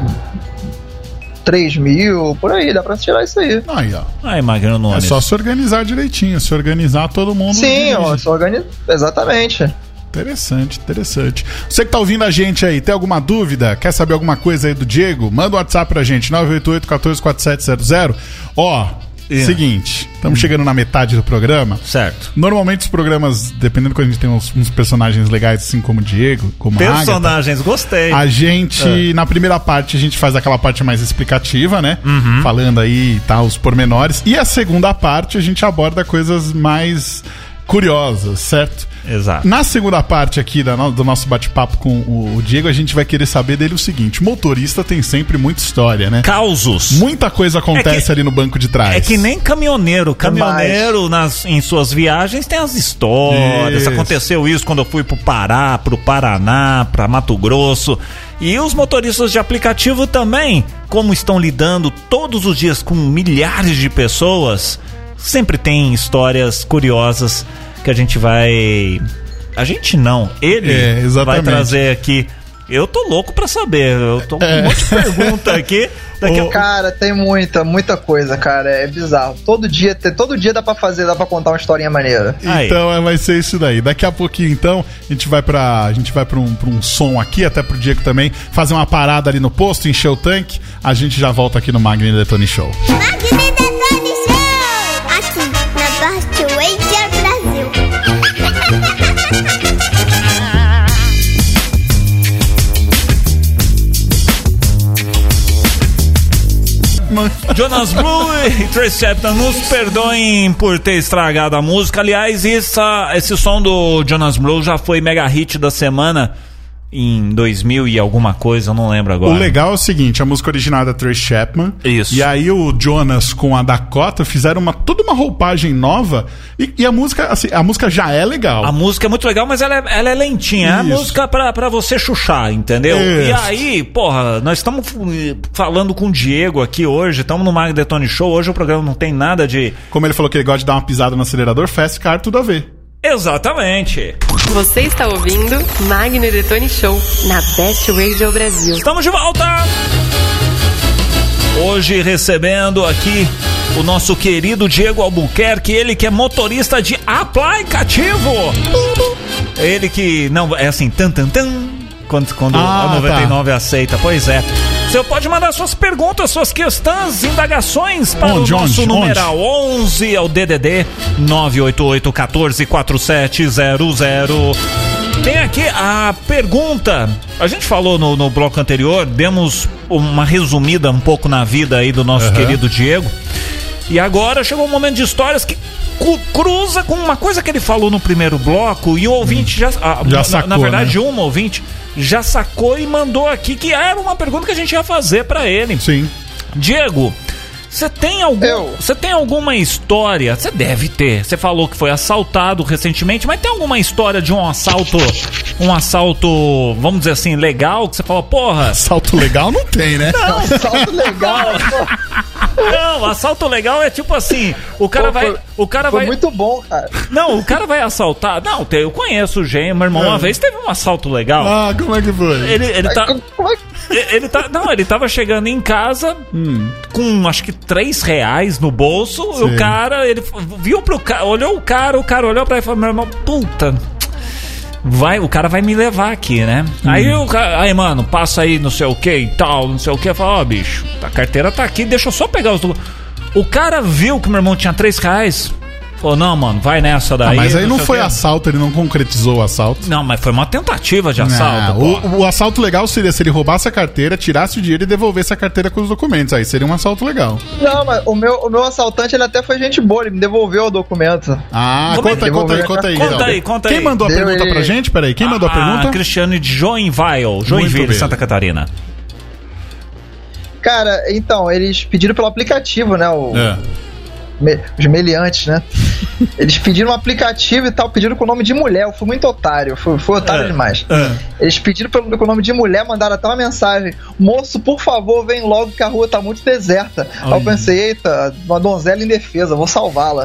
Speaker 5: três mil, por aí, dá pra tirar isso aí.
Speaker 2: Aí, ó.
Speaker 1: Aí, Magno
Speaker 2: É
Speaker 1: Nunes.
Speaker 2: só se organizar direitinho. Se organizar, todo mundo.
Speaker 5: Sim,
Speaker 2: dirige.
Speaker 5: ó, só organiza. Exatamente.
Speaker 2: Interessante, interessante. Você que tá ouvindo a gente aí, tem alguma dúvida? Quer saber alguma coisa aí do Diego? Manda um WhatsApp pra gente, nove oito oito, um quatro quatro sete zero zero. Ó,
Speaker 1: É.
Speaker 2: seguinte, estamos chegando na metade do programa.
Speaker 1: Certo.
Speaker 2: Normalmente os programas, dependendo quando a gente tem uns, uns personagens legais, assim como o Diego, como a Agatha,
Speaker 1: Personagens, gostei.
Speaker 2: a gente, na primeira parte, a gente faz aquela parte mais explicativa, né? Falando aí, tá, os pormenores. E a segunda parte, a gente aborda coisas mais curiosas, certo?
Speaker 1: Exato.
Speaker 2: Na segunda parte aqui da no- do nosso bate-papo com o, o Diego, a gente vai querer saber dele o seguinte: motorista tem sempre muita história, né?
Speaker 1: Causos.
Speaker 2: Muita coisa acontece
Speaker 1: É que-
Speaker 2: ali no banco de trás.
Speaker 1: É que nem caminhoneiro. Caminhoneiro, nas, em suas viagens, tem as histórias.
Speaker 2: Isso.
Speaker 1: Aconteceu isso quando eu fui pro Pará, pro Paraná, pra Mato Grosso. E os motoristas de aplicativo também, como estão lidando todos os dias com milhares de pessoas, sempre tem histórias curiosas que a gente vai... A gente não, ele
Speaker 2: É,
Speaker 1: vai
Speaker 2: exatamente.
Speaker 1: trazer aqui. Eu tô louco pra saber. Eu tô com um monte de pergunta aqui. Daqui a...
Speaker 2: Ô,
Speaker 5: Cara, tem muita, muita coisa, cara. É bizarro. Todo dia, te- todo dia dá pra fazer, dá pra contar uma historinha maneira.
Speaker 1: Aí.
Speaker 2: Então é, vai ser isso daí. Daqui a pouquinho, então, a gente vai pra. A gente vai pra um, pra um som aqui, até pro Diego também, fazer uma parada ali no posto, encher o tanque. A gente já volta aqui no Magni Detone Show.
Speaker 6: Magni Detone Show! Aqui na Best Radio Brasil.
Speaker 1: Jonas Blue e Trace Chapman, nos perdoem por ter estragado a música. Aliás, essa, esse som do Jonas Blue já foi mega hit da semana em dois mil e alguma coisa, eu não lembro agora.
Speaker 2: O legal é o seguinte, a música original é da Trace Chapman.
Speaker 1: Isso.
Speaker 2: E aí o Jonas com a Dakota fizeram uma, toda uma roupagem nova. E, e a música, assim, a música já é legal.
Speaker 1: A música é muito legal, mas ela é, ela é lentinha. É a
Speaker 2: Isso.
Speaker 1: música pra, pra você chuchar, entendeu?
Speaker 2: Isso.
Speaker 1: E aí, porra, nós estamos falando com o Diego aqui hoje, estamos no Magno Detone Show. Hoje o programa não tem nada de...
Speaker 2: Como ele falou que ele gosta de dar uma pisada no acelerador, Fast Car, tudo a ver.
Speaker 1: Exatamente.
Speaker 4: Você está ouvindo Magno Detone Show na Best Radio Brasil.
Speaker 1: Estamos de volta! Hoje recebendo aqui o nosso querido Diego Albuquerque, ele que é motorista de aplicativo. Ele que não é assim, tan tan tan, quando, quando
Speaker 2: Ah,
Speaker 1: a noventa e nove
Speaker 2: tá.
Speaker 1: aceita. Pois é. Você pode mandar suas perguntas, suas questões, indagações para
Speaker 2: Onde,
Speaker 1: o nosso
Speaker 2: onde,
Speaker 1: numeral onze, é o D D D nove oito oito um quatro quatro sete zero zero. Tem aqui a pergunta. A gente falou no, no bloco anterior, demos uma resumida um pouco na vida aí do nosso
Speaker 2: Uhum.
Speaker 1: querido Diego. E agora chegou o momento de histórias que cu- cruza com uma coisa que ele falou no primeiro bloco e o ouvinte já, ah,
Speaker 2: Já
Speaker 1: na,
Speaker 2: sacou,
Speaker 1: na verdade
Speaker 2: né?
Speaker 1: uma ouvinte já sacou e mandou aqui que era uma pergunta que a gente ia fazer pra ele.
Speaker 2: Sim.
Speaker 1: Diego, você tem algum,
Speaker 5: Eu.
Speaker 1: você tem alguma história? Você deve ter. Você falou que foi assaltado recentemente, mas tem alguma história de um assalto, um assalto, vamos dizer assim, legal que você fala, porra,
Speaker 2: Salto legal não tem, né?
Speaker 5: Salto legal, pô.
Speaker 1: Não, assalto legal é tipo assim, o cara
Speaker 5: Pô,
Speaker 1: vai...
Speaker 5: foi-
Speaker 1: O cara
Speaker 5: Foi
Speaker 1: vai...
Speaker 5: muito bom, cara.
Speaker 1: Não, o cara vai assaltar... Não, te- eu conheço o Gen, meu irmão, uma
Speaker 2: É.
Speaker 1: vez teve um assalto legal.
Speaker 2: Ah, como é que foi?
Speaker 1: Ele, ele tá...
Speaker 5: Como é que...
Speaker 1: Ele tá, não, ele tava chegando em casa com acho que três reais no bolso. E
Speaker 2: Sim.
Speaker 1: o cara, ele f- viu pro cara, olhou o cara, o cara olhou pra ele e falou: meu irmão, puta, vai, o cara vai me levar aqui, né? Aí o cara, aí mano, passa aí não sei o que e tal, não sei o que. Fala: ó, bicho, a carteira tá aqui, deixa eu só pegar os. O cara viu que meu irmão tinha três reais. Falou: não, mano, vai nessa daí.
Speaker 2: Ah, mas aí não
Speaker 1: sei o
Speaker 2: foi
Speaker 1: quê.
Speaker 2: assalto, ele não concretizou o assalto.
Speaker 1: Não, mas foi uma tentativa de assalto.
Speaker 2: Ah,
Speaker 1: pô.
Speaker 2: o, o assalto legal seria se ele roubasse a carteira, tirasse o dinheiro e devolvesse a carteira com os documentos. Aí seria um assalto legal.
Speaker 5: Não, mas o meu, o meu assaltante, ele até foi gente boa, ele me devolveu o documento.
Speaker 2: Ah,
Speaker 1: Como é
Speaker 2: conta,
Speaker 5: que
Speaker 2: conta aí,
Speaker 5: devolveu?
Speaker 2: conta aí.
Speaker 1: Conta
Speaker 2: Geraldo.
Speaker 1: aí, conta
Speaker 2: Quem
Speaker 1: aí.
Speaker 2: mandou a
Speaker 5: Deu
Speaker 2: pergunta
Speaker 5: aí.
Speaker 2: pra gente? Peraí, quem mandou a pergunta?
Speaker 1: A Cristiane de Joinville,
Speaker 2: Muito
Speaker 1: Joinville,
Speaker 2: bem.
Speaker 1: Santa Catarina.
Speaker 5: Cara, então, eles pediram pelo aplicativo, né? O,
Speaker 2: É.
Speaker 5: me- os meliantes, né? Eles pediram um aplicativo e tal, pediram com o nome de mulher. Eu fui muito otário, fui, fui otário
Speaker 1: É,
Speaker 5: demais.
Speaker 1: é.
Speaker 5: Eles pediram pelo, com o nome de mulher, mandaram até uma mensagem: moço, por favor, vem logo que a rua tá muito deserta. Aí eu pensei: eita, uma donzela indefesa, vou salvá-la.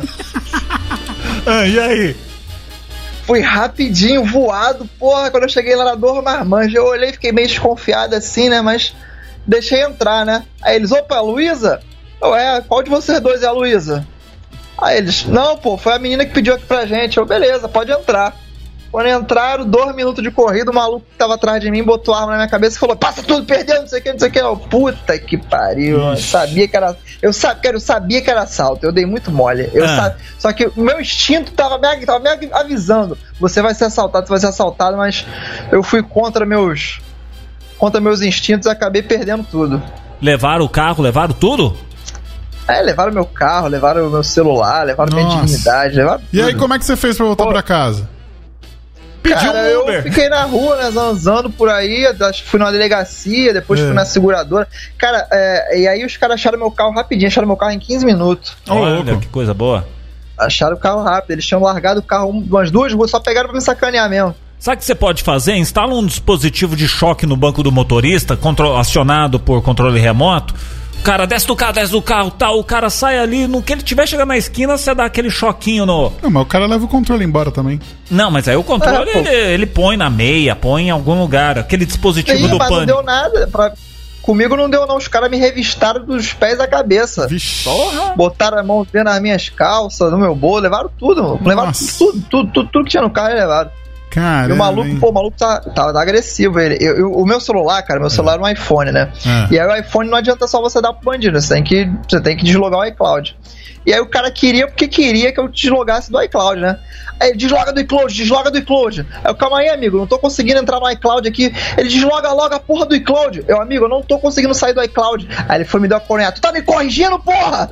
Speaker 1: Ah, e aí?
Speaker 5: Fui rapidinho, voado, porra, quando eu cheguei lá na Dor Marmanja, eu olhei e fiquei meio desconfiado assim, né, mas deixei entrar, né. Aí eles: opa, Luísa? Eu: é, qual de vocês dois é a Luísa? Aí eles: não, pô, foi a menina que pediu aqui pra gente. Eu: beleza, pode entrar. Quando entraram, dois minutos de corrida, o maluco que tava atrás de mim botou a arma na minha cabeça e falou: passa tudo, perdeu, não sei o que, não sei o que. Eu: puta que pariu, eu sabia que era. Eu sabia, eu sabia que era assalto, eu dei muito mole. Eu
Speaker 1: Ah.
Speaker 5: sa- Só que o meu instinto tava me, tava me avisando: você vai ser assaltado, você vai ser assaltado, mas eu fui contra meus. Contra meus instintos e acabei perdendo tudo.
Speaker 1: Levaram o carro, levaram tudo?
Speaker 5: É, levaram meu carro, levaram meu celular, levaram minha
Speaker 2: Nossa.
Speaker 5: dignidade, levaram
Speaker 2: E aí,
Speaker 5: tudo.
Speaker 2: como é que você fez pra voltar
Speaker 5: Pô.
Speaker 2: pra casa?
Speaker 1: Pediu
Speaker 5: Cara,
Speaker 1: um Uber.
Speaker 5: eu fiquei na rua, né, zanzando por aí, acho que fui numa delegacia, depois
Speaker 2: É.
Speaker 5: fui na seguradora. Cara, é, e aí os caras acharam meu carro rapidinho, acharam meu carro em quinze minutos.
Speaker 2: Ô,
Speaker 1: Olha,
Speaker 2: louco.
Speaker 1: que coisa boa.
Speaker 5: Acharam o carro rápido, eles tinham largado o carro um- umas duas ruas, só pegaram pra me sacanear mesmo.
Speaker 1: Sabe o que você pode fazer? Instala um dispositivo de choque no banco do motorista, contro- acionado por controle remoto. O cara desce do carro, desce do carro, tal, o cara sai ali, no que ele tiver chegando na esquina, você dá aquele choquinho no...
Speaker 2: Não, mas o cara leva o controle embora também.
Speaker 1: Não, mas aí o controle,
Speaker 5: É, pô.
Speaker 1: ele, ele põe na meia, põe em algum lugar, aquele dispositivo
Speaker 5: Ih,
Speaker 1: do
Speaker 5: mas não
Speaker 1: pânico.
Speaker 5: deu nada. Pra... Comigo não deu não, os caras me revistaram dos pés à cabeça.
Speaker 2: Vixe.
Speaker 5: Botaram a mão dentro das minhas calças, no meu bolso, levaram tudo, mano. Levaram
Speaker 2: Nossa.
Speaker 5: tudo, tudo, tudo, tudo que tinha no carro, eles levaram.
Speaker 2: Caramba,
Speaker 5: E o maluco,
Speaker 2: hein?
Speaker 5: pô, o maluco tá, tá, tá agressivo. Ele, eu, eu- o meu celular, cara, meu celular é um iPhone, né?
Speaker 2: É.
Speaker 5: E aí o iPhone não adianta só você dar pro bandido, você tem que, você tem que deslogar o iCloud. E aí o cara queria, porque queria que eu deslogasse do iCloud, né? Aí ele: desloga do iCloud, desloga do iCloud. Aí eu: calma aí, amigo, não tô conseguindo entrar no iCloud aqui. Ele: desloga logo a porra do iCloud. Eu: amigo, eu não tô conseguindo sair do iCloud. Aí ele foi me dar uma coronhada: tu tá me corrigindo, porra?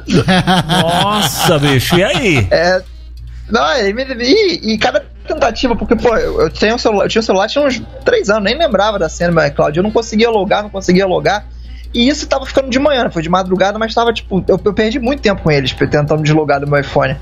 Speaker 1: Nossa, bicho, e aí?
Speaker 5: É. Não, ele me. E, e cada tentativa, porque, pô, eu, eu tenho um celular, eu tinha um celular tinha uns três anos, nem lembrava da senha do meu iCloud. Eu não conseguia logar, não conseguia logar. E isso tava ficando de manhã, foi de madrugada, mas tava, tipo, eu, eu perdi muito tempo com eles, tentando deslogar do meu iPhone.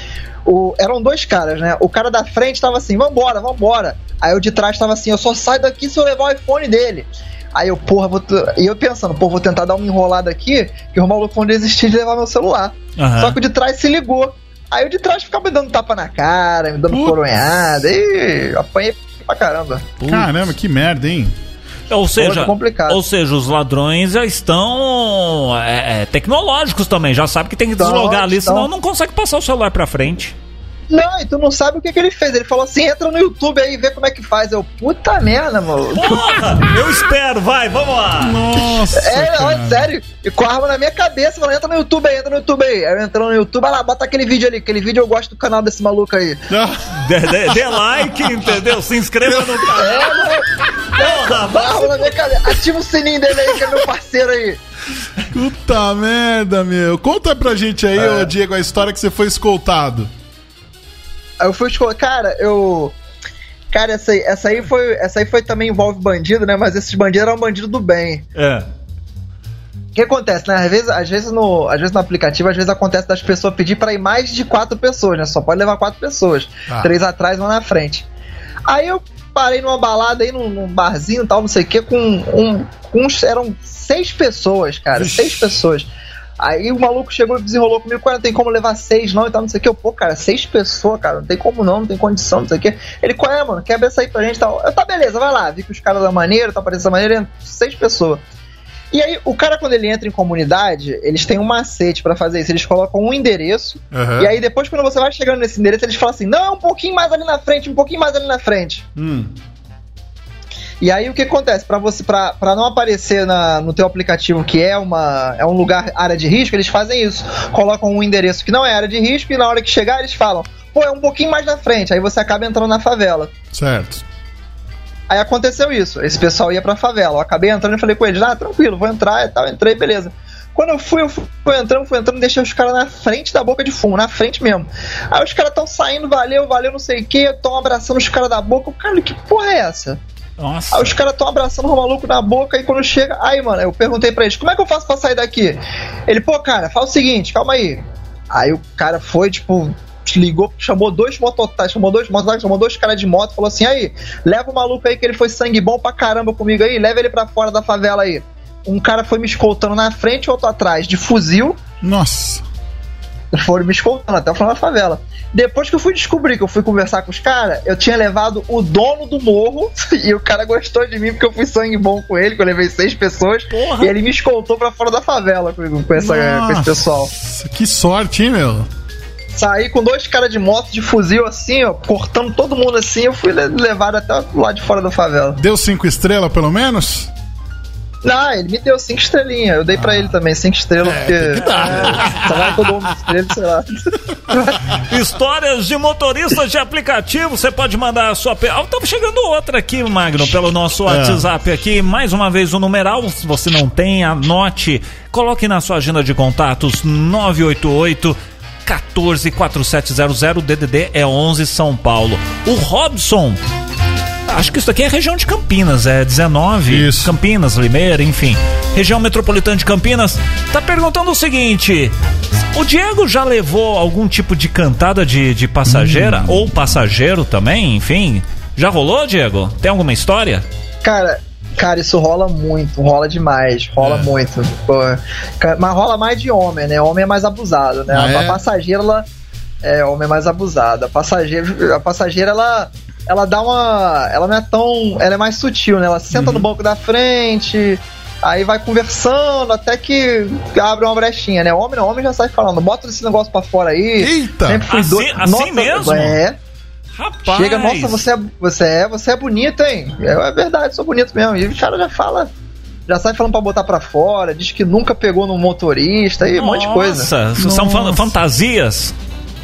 Speaker 5: O, eram dois caras, né? O cara da frente tava assim: vambora, vambora. Aí o de trás tava assim: eu só saio daqui se eu levar o iPhone dele. Aí eu, porra, vou. t- E eu pensando: pô, vou tentar dar uma enrolada aqui, que os malucos vão desistir de levar meu celular.
Speaker 1: Aham.
Speaker 5: Só que o de trás se ligou. Aí o de trás ficava me dando tapa na cara, me dando
Speaker 2: Putz.
Speaker 5: coronhada. E eu apanhei pra caramba.
Speaker 2: Caramba, que merda, hein?
Speaker 1: Ou seja,
Speaker 5: Pô, é complicado.
Speaker 1: ou seja, os ladrões já estão é, é, tecnológicos também, já sabe que tem que
Speaker 5: Estão,
Speaker 1: deslogar ali,
Speaker 5: estão.
Speaker 1: senão não consegue passar o celular pra frente.
Speaker 5: Não, e tu não sabe o que, que ele fez. Ele falou assim: entra no YouTube aí e vê como é que faz. Eu: puta merda, mano.
Speaker 1: Porra, eu espero, vai, vamos lá.
Speaker 2: Nossa,
Speaker 5: É,
Speaker 2: cara.
Speaker 5: olha, sério. E com a arma na minha cabeça, falando: entra no YouTube aí, entra no YouTube aí. Aí eu entrando no YouTube, olha lá, bota aquele vídeo ali. Aquele vídeo eu gosto do canal desse maluco aí.
Speaker 2: Ah,
Speaker 1: Dê, dê- dê like, entendeu? Se inscreva no canal.
Speaker 5: É, mano.
Speaker 1: Porra,
Speaker 5: Bota a arma na minha cabeça. Ativa o sininho dele aí, que é meu parceiro aí.
Speaker 2: puta merda, meu. Conta pra gente aí,
Speaker 5: É.
Speaker 2: ô Diego, a história que você foi escoltado.
Speaker 5: Aí eu fui escolher. Cara, eu. Cara, essa aí, essa aí foi. Essa aí foi também envolve bandido, né? Mas esses bandidos eram bandido do bem.
Speaker 1: É.
Speaker 5: O que acontece, né? Às vezes, às vezes, no, às vezes no aplicativo, às vezes acontece das pessoas pedir pra ir mais de quatro pessoas, né? Só pode levar quatro pessoas.
Speaker 2: Ah.
Speaker 5: Três atrás, uma na frente. Aí eu parei numa balada aí, num, num barzinho e tal, não sei o que, com um. Com uns, eram seis pessoas, cara.
Speaker 2: Vixe.
Speaker 5: Seis pessoas. Aí o maluco chegou e desenrolou comigo, cara, não tem como levar seis não, e tal, não sei o que. Eu, pô, cara, seis pessoas, cara, não tem como não, não tem condição, não sei o que. Ele, qual é, mano, quebra essa aí pra gente e tal. Eu, tá, beleza, vai lá. Vi que os caras da maneira, tá parecendo da maneira, seis pessoas. E aí, o cara, quando ele entra em comunidade, eles têm um macete pra fazer isso. Eles colocam um endereço,
Speaker 2: Uhum.
Speaker 5: e aí depois, quando você vai chegando nesse endereço, eles falam assim, não, um pouquinho mais ali na frente, um pouquinho mais ali na frente.
Speaker 2: Hum.
Speaker 5: E aí, o que acontece? Pra você, pra, pra não aparecer na, no teu aplicativo que é, uma, é um lugar, área de risco, eles fazem isso. Colocam um endereço que não é área de risco, e na hora que chegar, eles falam, pô, é um pouquinho mais na frente. Aí você acaba entrando na favela.
Speaker 2: Certo.
Speaker 5: Aí aconteceu isso, esse pessoal ia pra favela. Eu acabei entrando e falei com eles, ah, tranquilo, vou entrar e tal. Entrei, beleza. Quando eu fui, eu fui entrando, fui entrando, deixei os caras na frente da boca de fumo, na frente mesmo. Aí os caras tão saindo, valeu, valeu, não sei o que, tão abraçando os caras da boca. O cara, que porra é essa?
Speaker 1: Nossa.
Speaker 5: Aí os caras tão abraçando o maluco na boca, e quando chega, aí, mano, eu perguntei pra eles, como é que eu faço pra sair daqui? Ele, pô, cara, fala o seguinte, calma aí. Aí o cara foi, tipo, ligou, chamou dois mototáxis, chamou dois mototáxis, chamou dois caras de moto, falou assim, aí, leva o maluco aí que ele foi sangue bom pra caramba comigo aí, leva ele pra fora da favela aí. Um cara foi me escoltando na frente, outro atrás, de fuzil.
Speaker 2: Nossa.
Speaker 5: Foram me escoltando até o final da favela. Depois que eu fui descobrir que eu fui conversar com os caras, eu tinha levado o dono do morro e o cara gostou de mim porque eu fui sangue bom com ele, que eu levei seis pessoas.
Speaker 1: Porra.
Speaker 5: E ele me escoltou pra fora da favela comigo, com, essa, com esse pessoal.
Speaker 2: Nossa, que sorte, hein, meu?
Speaker 5: Saí com dois caras de moto, de fuzil, assim, ó, cortando todo mundo assim. Eu fui le- levado até lá de fora da favela.
Speaker 2: Deu cinco estrelas, pelo menos?
Speaker 5: Não, ele me deu cinco estrelinhas. Eu dei pra ele também cinco estrelas, porque.
Speaker 2: tem que dar.
Speaker 5: É, só vai que eu dou uma estrela, sei lá.
Speaker 1: Histórias de motoristas de aplicativo, você pode mandar a sua... Pe... Ah, tava chegando outra aqui, Magno, pelo nosso WhatsApp aqui. Mais uma vez o numeral, se você não tem, anote. Coloque na sua agenda de contatos nove oito oito, um quatro quatro sete zero zero, D D D é onze, São Paulo. O Robson... Acho que isso aqui é região de Campinas, é dezenove,
Speaker 2: Isso.
Speaker 1: Campinas, Limeira, enfim. Região metropolitana de Campinas. Tá perguntando o seguinte: o Diego já levou algum tipo de cantada de, de passageira? Hum. Ou passageiro também, enfim? Já rolou, Diego? Tem alguma história?
Speaker 5: Cara, cara, isso rola muito, rola demais, rola
Speaker 2: É.
Speaker 5: muito. Pô, ca- mas rola mais de homem, né? Homem é mais abusado, né?
Speaker 2: Ah,
Speaker 5: a,
Speaker 2: é?
Speaker 5: a passageira, ela. É, homem é mais abusado. A passageira, a passageira, ela. Ela dá uma. Ela não é tão. Ela é mais sutil, né? Ela senta
Speaker 2: Uhum.
Speaker 5: no banco da frente, aí vai conversando até que abre uma brechinha, né? Homem não, homem já sai falando, bota esse negócio pra fora aí.
Speaker 2: Eita!
Speaker 5: Sempre fui
Speaker 1: Assim-
Speaker 5: doido.
Speaker 1: assim
Speaker 5: Nossa,
Speaker 1: mesmo?
Speaker 5: É.
Speaker 1: Rapaz!
Speaker 5: Chega, nossa, você é, você é, você é bonito, hein? É, é verdade, sou bonito mesmo. E o cara já fala, já sai falando pra botar pra fora, diz que nunca pegou no motorista e um monte de coisa.
Speaker 1: Nossa, são fan-
Speaker 2: Nossa.
Speaker 1: fantasias?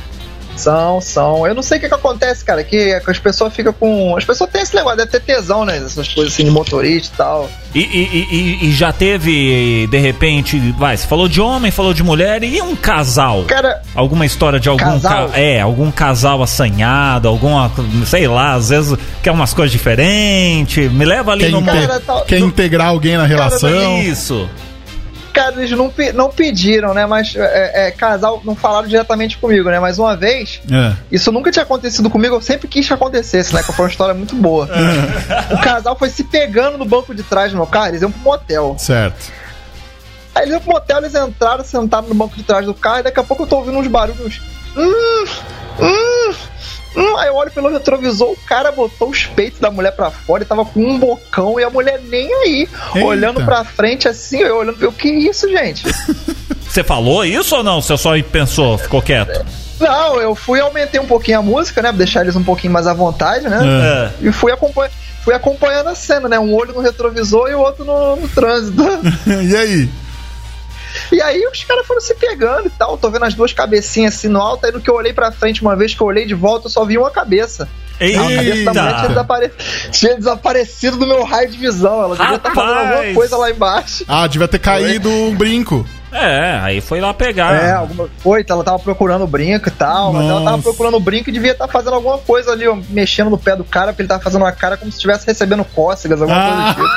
Speaker 5: São, são. Eu não sei o que, que acontece, cara, que, que as pessoas ficam com. As pessoas têm esse negócio, deve ter tesão, né? Essas coisas assim de motorista e tal.
Speaker 1: E, e- e- e já teve, de repente, vai, você falou de homem, falou de mulher, e um casal?
Speaker 5: Cara,
Speaker 1: Alguma história de algum
Speaker 5: Casal?
Speaker 1: ca- é, algum casal assanhado, alguma, sei lá, às vezes quer umas coisas diferentes. Me leva ali
Speaker 2: Quer,
Speaker 1: no
Speaker 2: inte-
Speaker 5: Cara, tá-
Speaker 2: quer
Speaker 5: não-
Speaker 2: integrar alguém na relação?
Speaker 1: Isso.
Speaker 5: cara, eles não, pe- não pediram, né? Mas é, é, casal não falaram diretamente comigo, né? Mas uma vez.
Speaker 2: É.
Speaker 5: Isso nunca tinha acontecido comigo, eu sempre quis que acontecesse, né? Que foi uma história muito boa. O casal foi se pegando no banco de trás do meu carro, eles iam pro motel.
Speaker 2: Certo.
Speaker 5: Aí eles iam pro motel, eles entraram, sentaram no banco de trás do carro, e daqui a pouco eu tô ouvindo uns barulhos. Hum, hum, hum. Aí eu olho pelo retrovisor, o cara botou os peitos da mulher pra fora e tava com um bocão e a mulher nem aí.
Speaker 2: Eita.
Speaker 5: Olhando pra frente assim, eu olhando, eu, que isso, gente?
Speaker 1: Você falou isso ou não? Você só pensou, ficou quieto?
Speaker 5: Não, eu fui, aumentei um pouquinho a música, né? Pra deixar eles um pouquinho mais à vontade, né?
Speaker 1: É.
Speaker 5: E fui, acompanha, fui acompanhando a cena, né? Um olho no retrovisor e o outro no, no trânsito.
Speaker 2: E aí?
Speaker 5: E aí os caras foram se pegando e tal. Tô vendo as duas cabecinhas assim no alto. Aí no que eu olhei pra frente, uma vez que eu olhei de volta, eu só vi uma cabeça.
Speaker 1: Eita!
Speaker 5: A cabeça da mulher tinha, desapare... tinha desaparecido do meu raio de visão. Ela devia estar fazendo
Speaker 1: Rapaz!
Speaker 5: alguma coisa lá embaixo.
Speaker 2: Ah, devia ter caído um brinco.
Speaker 1: É, aí foi lá pegar.
Speaker 5: É, alguma coisa, ela tava procurando o brinco e tal, mas ela tava
Speaker 2: Nossa.
Speaker 5: procurando o brinco e devia estar fazendo alguma coisa ali, ó, mexendo no pé do cara, porque ele tava fazendo uma cara como se estivesse recebendo cócegas, alguma
Speaker 2: Ah.
Speaker 5: coisa do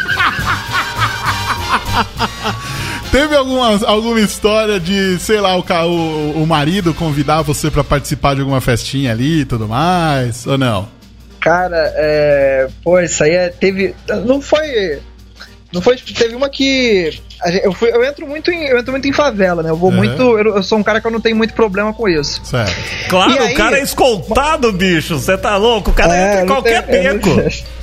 Speaker 5: tipo.
Speaker 2: Teve alguma, alguma história de, sei lá, o, ca- o, o marido convidar você pra participar de alguma festinha ali e tudo mais? Ou não?
Speaker 5: Cara, é. Pô, isso aí é, teve. Não foi. Não foi, teve uma que a gente- eu, fui, eu entro muito em, eu entro muito em favela, né? Eu vou
Speaker 2: Uhum.
Speaker 5: muito, eu, eu sou um cara que eu não tenho muito problema com isso.
Speaker 2: Sério.
Speaker 1: Claro,
Speaker 5: E aí-
Speaker 1: o cara é escoltado, bicho. Você tá louco? O cara entra em
Speaker 5: eu não
Speaker 1: qualquer
Speaker 5: tenho- eu não-
Speaker 1: beco.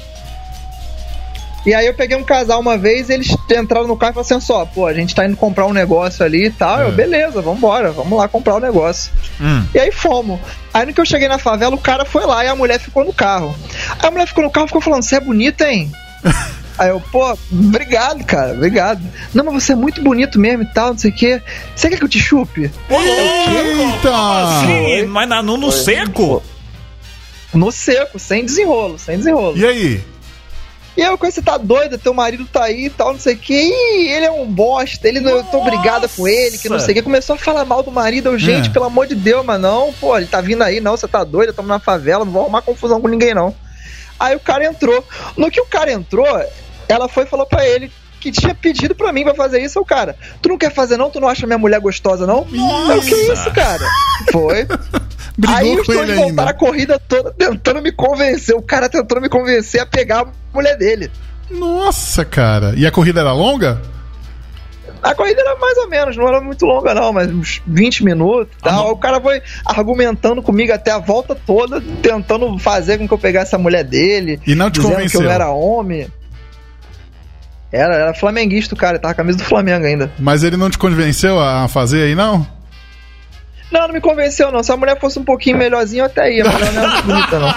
Speaker 5: E aí eu peguei um casal uma vez, eles entraram no carro e falaram assim, só, pô, a gente tá indo comprar um negócio ali e tal.
Speaker 2: É.
Speaker 5: Eu, beleza, vambora, vamos lá comprar o negócio.
Speaker 1: Hum.
Speaker 5: E aí fomos. Aí no que eu cheguei na favela, o cara foi lá e a mulher ficou no carro. Aí a mulher ficou no carro e ficou falando, você é bonita, hein? Aí eu, pô, obrigado, cara, obrigado. Não, mas você é muito bonito mesmo e tal, não sei o quê. Você quer que eu te chupe?
Speaker 2: Eita!
Speaker 1: Sim, mas na, no, no seco?
Speaker 5: No seco, sem desenrolo, sem desenrolo.
Speaker 2: E aí?
Speaker 5: E aí eu com você tá doida, teu marido tá aí e tal, não sei o que, e ele é um bosta, ele, eu tô brigada com ele, que não sei o que, começou a falar mal do marido, eu, gente,
Speaker 2: É.
Speaker 5: pelo amor de Deus, mas não, pô, ele tá vindo aí, não, você tá doida, tamo na favela, não vou arrumar confusão com ninguém, não. Aí o cara entrou, no que o cara entrou, ela foi e falou pra ele que tinha pedido pra mim pra fazer isso, o cara, tu não quer fazer não, tu não acha minha mulher gostosa não? Eu, que isso, cara? Foi...
Speaker 2: Brigou
Speaker 5: Aí os
Speaker 2: com
Speaker 5: dois
Speaker 2: ele
Speaker 5: voltaram
Speaker 2: ainda.
Speaker 5: a corrida toda tentando me convencer. O cara tentando me convencer a pegar a mulher dele.
Speaker 2: Nossa, cara. E a corrida era longa?
Speaker 5: A corrida era mais ou menos, não era muito longa não, mas uns vinte minutos e tal. O cara foi argumentando comigo até a volta toda, tentando fazer com que eu pegasse a mulher dele.
Speaker 2: E não te
Speaker 5: dizendo
Speaker 2: convenceu?
Speaker 5: que eu era homem. Era, era flamenguista o cara, tava com a camisa do Flamengo ainda.
Speaker 2: Mas ele não te convenceu a fazer aí, não?
Speaker 5: Não, não me convenceu não. Se a mulher fosse um pouquinho melhorzinha, eu até ia, mas ela não era muito bonita não.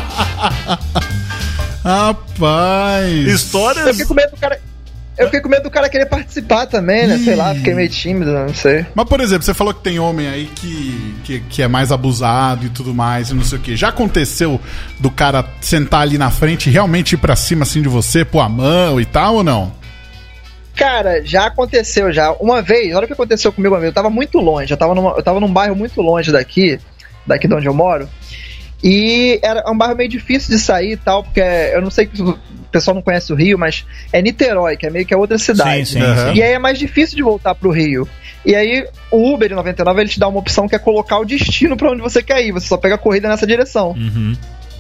Speaker 2: Rapaz.
Speaker 5: Eu
Speaker 1: Histórias.
Speaker 5: fiquei com medo do cara... Eu fiquei com medo do cara querer participar também, né? Sei lá, fiquei meio tímido, não sei.
Speaker 2: Mas, por exemplo, você falou que tem homem aí que, que, que é mais abusado e tudo mais, e não sei o que. Já aconteceu do cara sentar ali na frente e realmente ir pra cima assim de você, pôr a mão e tal, ou não?
Speaker 5: Cara, já aconteceu já. Uma vez, olha o que aconteceu comigo, amigo. Eu tava muito longe, eu tava, numa, eu tava num bairro muito longe daqui, daqui de onde eu moro. E era um bairro meio difícil de sair e tal, porque eu não sei que o pessoal não conhece o Rio, mas é Niterói, que é meio que a outra cidade.
Speaker 1: Sim, sim,
Speaker 2: Uhum.
Speaker 1: sim.
Speaker 5: E aí é mais difícil de voltar pro Rio. E aí o Uber em noventa e nove ele te dá uma opção que é colocar o destino pra onde você quer ir. Você só pega a corrida nessa direção.
Speaker 1: Uhum.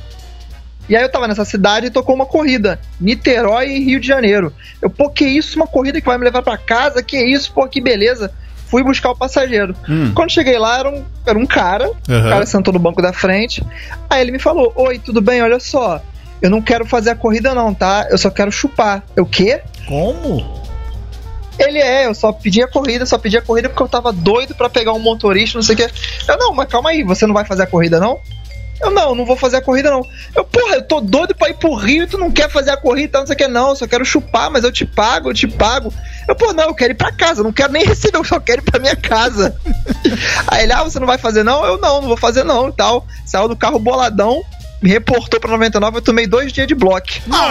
Speaker 5: E aí eu tava nessa cidade e tocou uma corrida, Niterói e Rio de Janeiro. Eu, pô, que isso, uma corrida que vai me levar pra casa, que isso, pô, que beleza. Fui buscar o passageiro.
Speaker 2: Hum.
Speaker 5: Quando cheguei lá, era um, era um cara,
Speaker 2: Uhum.
Speaker 5: o cara sentou no banco da frente, aí ele me falou, oi, tudo bem, olha só, eu não quero fazer a corrida não, tá? Eu só quero chupar. Eu, quê?
Speaker 1: Como?
Speaker 5: Ele é, eu só pedi a corrida, só pedi a corrida porque eu tava doido pra pegar um motorista, não sei o que. Eu, não, mas calma aí, você não vai fazer a corrida não? Eu, não, não vou fazer a corrida não. Eu, porra, eu tô doido pra ir pro Rio e tu não quer fazer a corrida, não sei o que, não, eu só quero chupar, mas eu te pago, eu te pago. Eu, pô, não, eu quero ir pra casa, eu não quero nem receber, eu só quero ir pra minha casa. Aí ele, ah, você não vai fazer não? Eu, não, não vou fazer não e tal. Saiu do carro boladão, me reportou pra noventa e nove, eu tomei dois dias de bloco.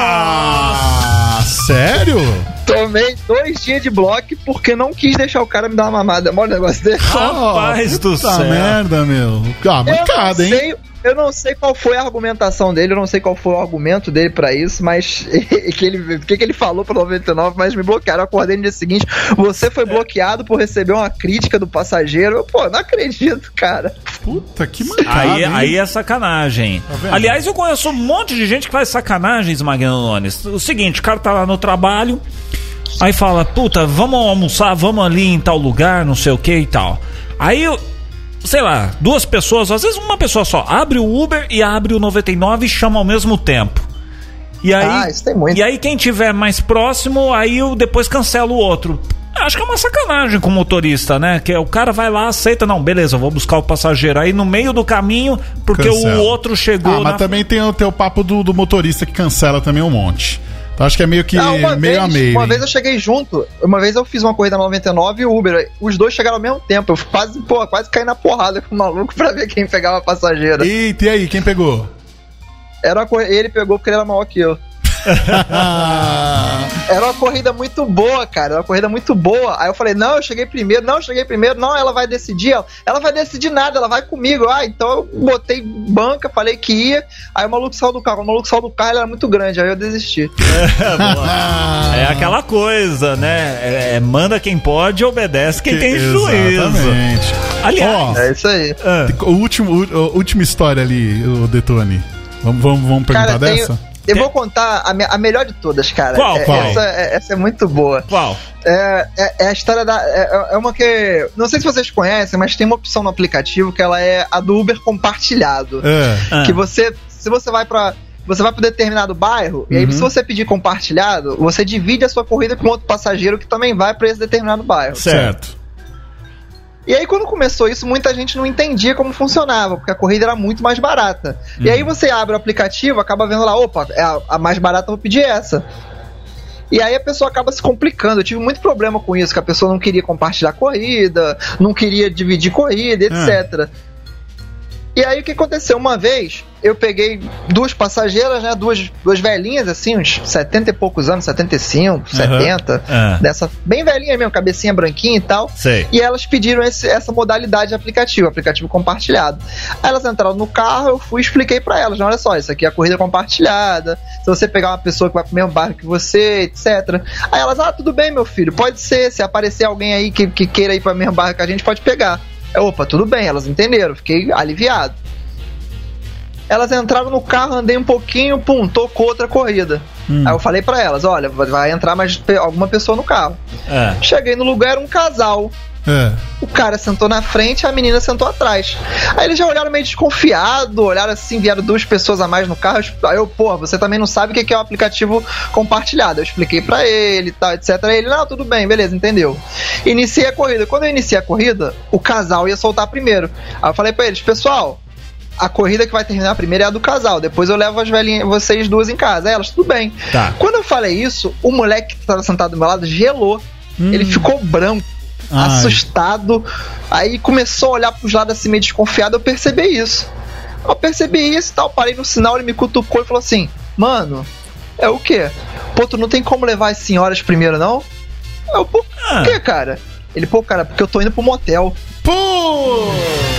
Speaker 2: Ah, sério?
Speaker 5: Tomei dois dias de bloco porque não quis deixar o cara me dar uma mamada. Mó negócio desse.
Speaker 1: Rapaz do
Speaker 2: Puta
Speaker 1: céu.
Speaker 2: merda, meu. Ah,
Speaker 5: Eu
Speaker 2: mancada,
Speaker 5: não
Speaker 2: hein?
Speaker 5: sei, eu não sei qual foi a argumentação dele, eu não sei qual foi o argumento dele pra isso, mas que ele, o que, que ele falou pra noventa e nove, mas me bloquearam. Eu acordei no dia seguinte, você foi bloqueado por receber uma crítica do passageiro. Eu, pô, não acredito, cara.
Speaker 2: Puta, que mancada,
Speaker 1: Aí,
Speaker 2: hein?
Speaker 1: aí é sacanagem.
Speaker 2: vendo?
Speaker 1: Aliás, eu conheço um monte de gente que faz sacanagens, Magno Nunes. O seguinte, o cara tá lá no trabalho, aí fala, puta, vamos almoçar, vamos ali em tal lugar, não sei o que e tal. Aí, eu- sei lá, duas pessoas, às vezes uma pessoa só, abre o Uber e abre o noventa e nove e chama ao mesmo tempo. E aí,
Speaker 5: Ah, isso tem muito.
Speaker 1: E aí quem tiver mais próximo, aí eu depois cancelo o outro. Acho que é uma sacanagem com o motorista, né? Que o cara vai lá, aceita, não, beleza, eu vou buscar o passageiro. Aí no meio do caminho, porque
Speaker 2: Cancela.
Speaker 1: o outro chegou
Speaker 2: Ah, mas
Speaker 1: na...
Speaker 2: também tem o teu papo do, do motorista que cancela também um monte. Então acho que é meio que
Speaker 5: Não, uma
Speaker 2: meio
Speaker 5: vez,
Speaker 2: a meio.
Speaker 5: Uma
Speaker 2: hein?
Speaker 5: vez eu cheguei junto, uma vez eu fiz uma corrida na noventa e nove e o Uber, os dois chegaram ao mesmo tempo. Eu quase, pô, quase caí na porrada com o maluco pra ver quem pegava passageiro.
Speaker 2: Eita, e aí, quem pegou?
Speaker 5: Era uma corrida, ele pegou porque ele era maior que eu. Era uma corrida muito boa, cara. Era uma corrida muito boa. Aí eu falei, não, eu cheguei primeiro, não, eu cheguei primeiro, não, ela vai decidir. Ela, ela vai decidir nada, ela vai comigo. Ah, então eu botei banca, falei que ia. Aí o maluco saiu do carro. O maluco saiu do carro, ele era muito grande, aí eu desisti.
Speaker 1: É aquela coisa, né? É, é, manda quem pode, obedece quem tem juízo.
Speaker 2: Exatamente.
Speaker 1: Aliás,
Speaker 2: Ó,
Speaker 5: É isso aí.
Speaker 1: ah,
Speaker 2: o último, o- a última história ali, o Detone. Vamos, vamos, vamos perguntar
Speaker 5: Cara, tem,
Speaker 2: dessa?
Speaker 5: Eu vou contar a, me- a melhor de todas, cara.
Speaker 1: Qual,
Speaker 5: É-
Speaker 1: qual?
Speaker 5: Essa, é, essa é muito boa.
Speaker 1: Qual?
Speaker 5: É, é, é a história da. É, é uma que. Não sei se vocês conhecem, mas tem uma opção no aplicativo que ela é a do Uber compartilhado.
Speaker 2: É.
Speaker 1: Ah.
Speaker 5: Que você. Se você vai pra. Você vai para determinado bairro, e aí
Speaker 1: Uhum.
Speaker 5: se você pedir compartilhado, você divide a sua corrida com outro passageiro que também vai para esse determinado bairro.
Speaker 1: Certo.
Speaker 5: E aí quando começou isso, muita gente não entendia como funcionava, porque a corrida era muito mais barata. E aí você abre o aplicativo, acaba vendo lá, opa, é a, a mais barata, eu vou pedir essa. E aí a pessoa acaba se complicando. Eu tive muito problema com isso, que a pessoa não queria compartilhar corrida, não queria dividir corrida, etcétera. E aí o que aconteceu? Uma vez eu peguei duas passageiras, né? Duas, duas velhinhas, assim, uns setenta e poucos anos, setenta e cinco, setenta,
Speaker 1: Ah.
Speaker 5: dessa, bem velhinha mesmo, cabecinha branquinha e tal.
Speaker 1: Sei.
Speaker 5: E elas pediram esse- essa modalidade de aplicativo, aplicativo compartilhado. Aí elas entraram no carro, eu fui e expliquei pra elas, olha só, isso aqui é a corrida compartilhada, se você pegar uma pessoa que vai pro mesmo bairro que você, etcétera. Aí elas, ah, tudo bem, meu filho, pode ser, se aparecer alguém aí que, que queira ir pro mesmo bairro que a gente, pode pegar. Eu, opa, tudo bem, elas entenderam, fiquei aliviado. Elas entraram no carro, andei um pouquinho, pum, tocou outra corrida.
Speaker 1: Hum.
Speaker 5: Aí eu falei pra elas, olha, vai entrar mais pe- alguma pessoa no carro.
Speaker 1: É.
Speaker 5: Cheguei no lugar, era um casal.
Speaker 2: É.
Speaker 5: O cara sentou na frente, a menina sentou atrás. Aí eles já olharam meio desconfiado, olharam assim, vieram duas pessoas a mais no carro. Aí eu, pô, você também não sabe o que é o aplicativo compartilhado. Eu expliquei pra ele e tal, etcétera. Ele, não, tudo bem, beleza, entendeu. Iniciei a corrida. Quando eu iniciei a corrida, o casal ia soltar primeiro. Aí eu falei pra eles, pessoal, a corrida que vai terminar primeiro é a do casal. Depois eu levo as velhinhas, vocês duas em casa. Aí elas, tudo bem.
Speaker 1: Tá.
Speaker 5: Quando eu falei isso, o moleque que estava sentado do meu lado gelou. Ele ficou branco,
Speaker 2: Ai.
Speaker 5: assustado. Aí começou a olhar pros lados assim, meio desconfiado. Eu percebi isso. Eu percebi isso e tal. Parei no sinal, ele me cutucou e falou assim: mano, é o quê? Pô, tu não tem como levar as senhoras primeiro, não? Eu, pô,
Speaker 1: Ah.
Speaker 5: por quê, cara? Ele, pô, cara, porque eu tô indo pro motel.
Speaker 2: Pô!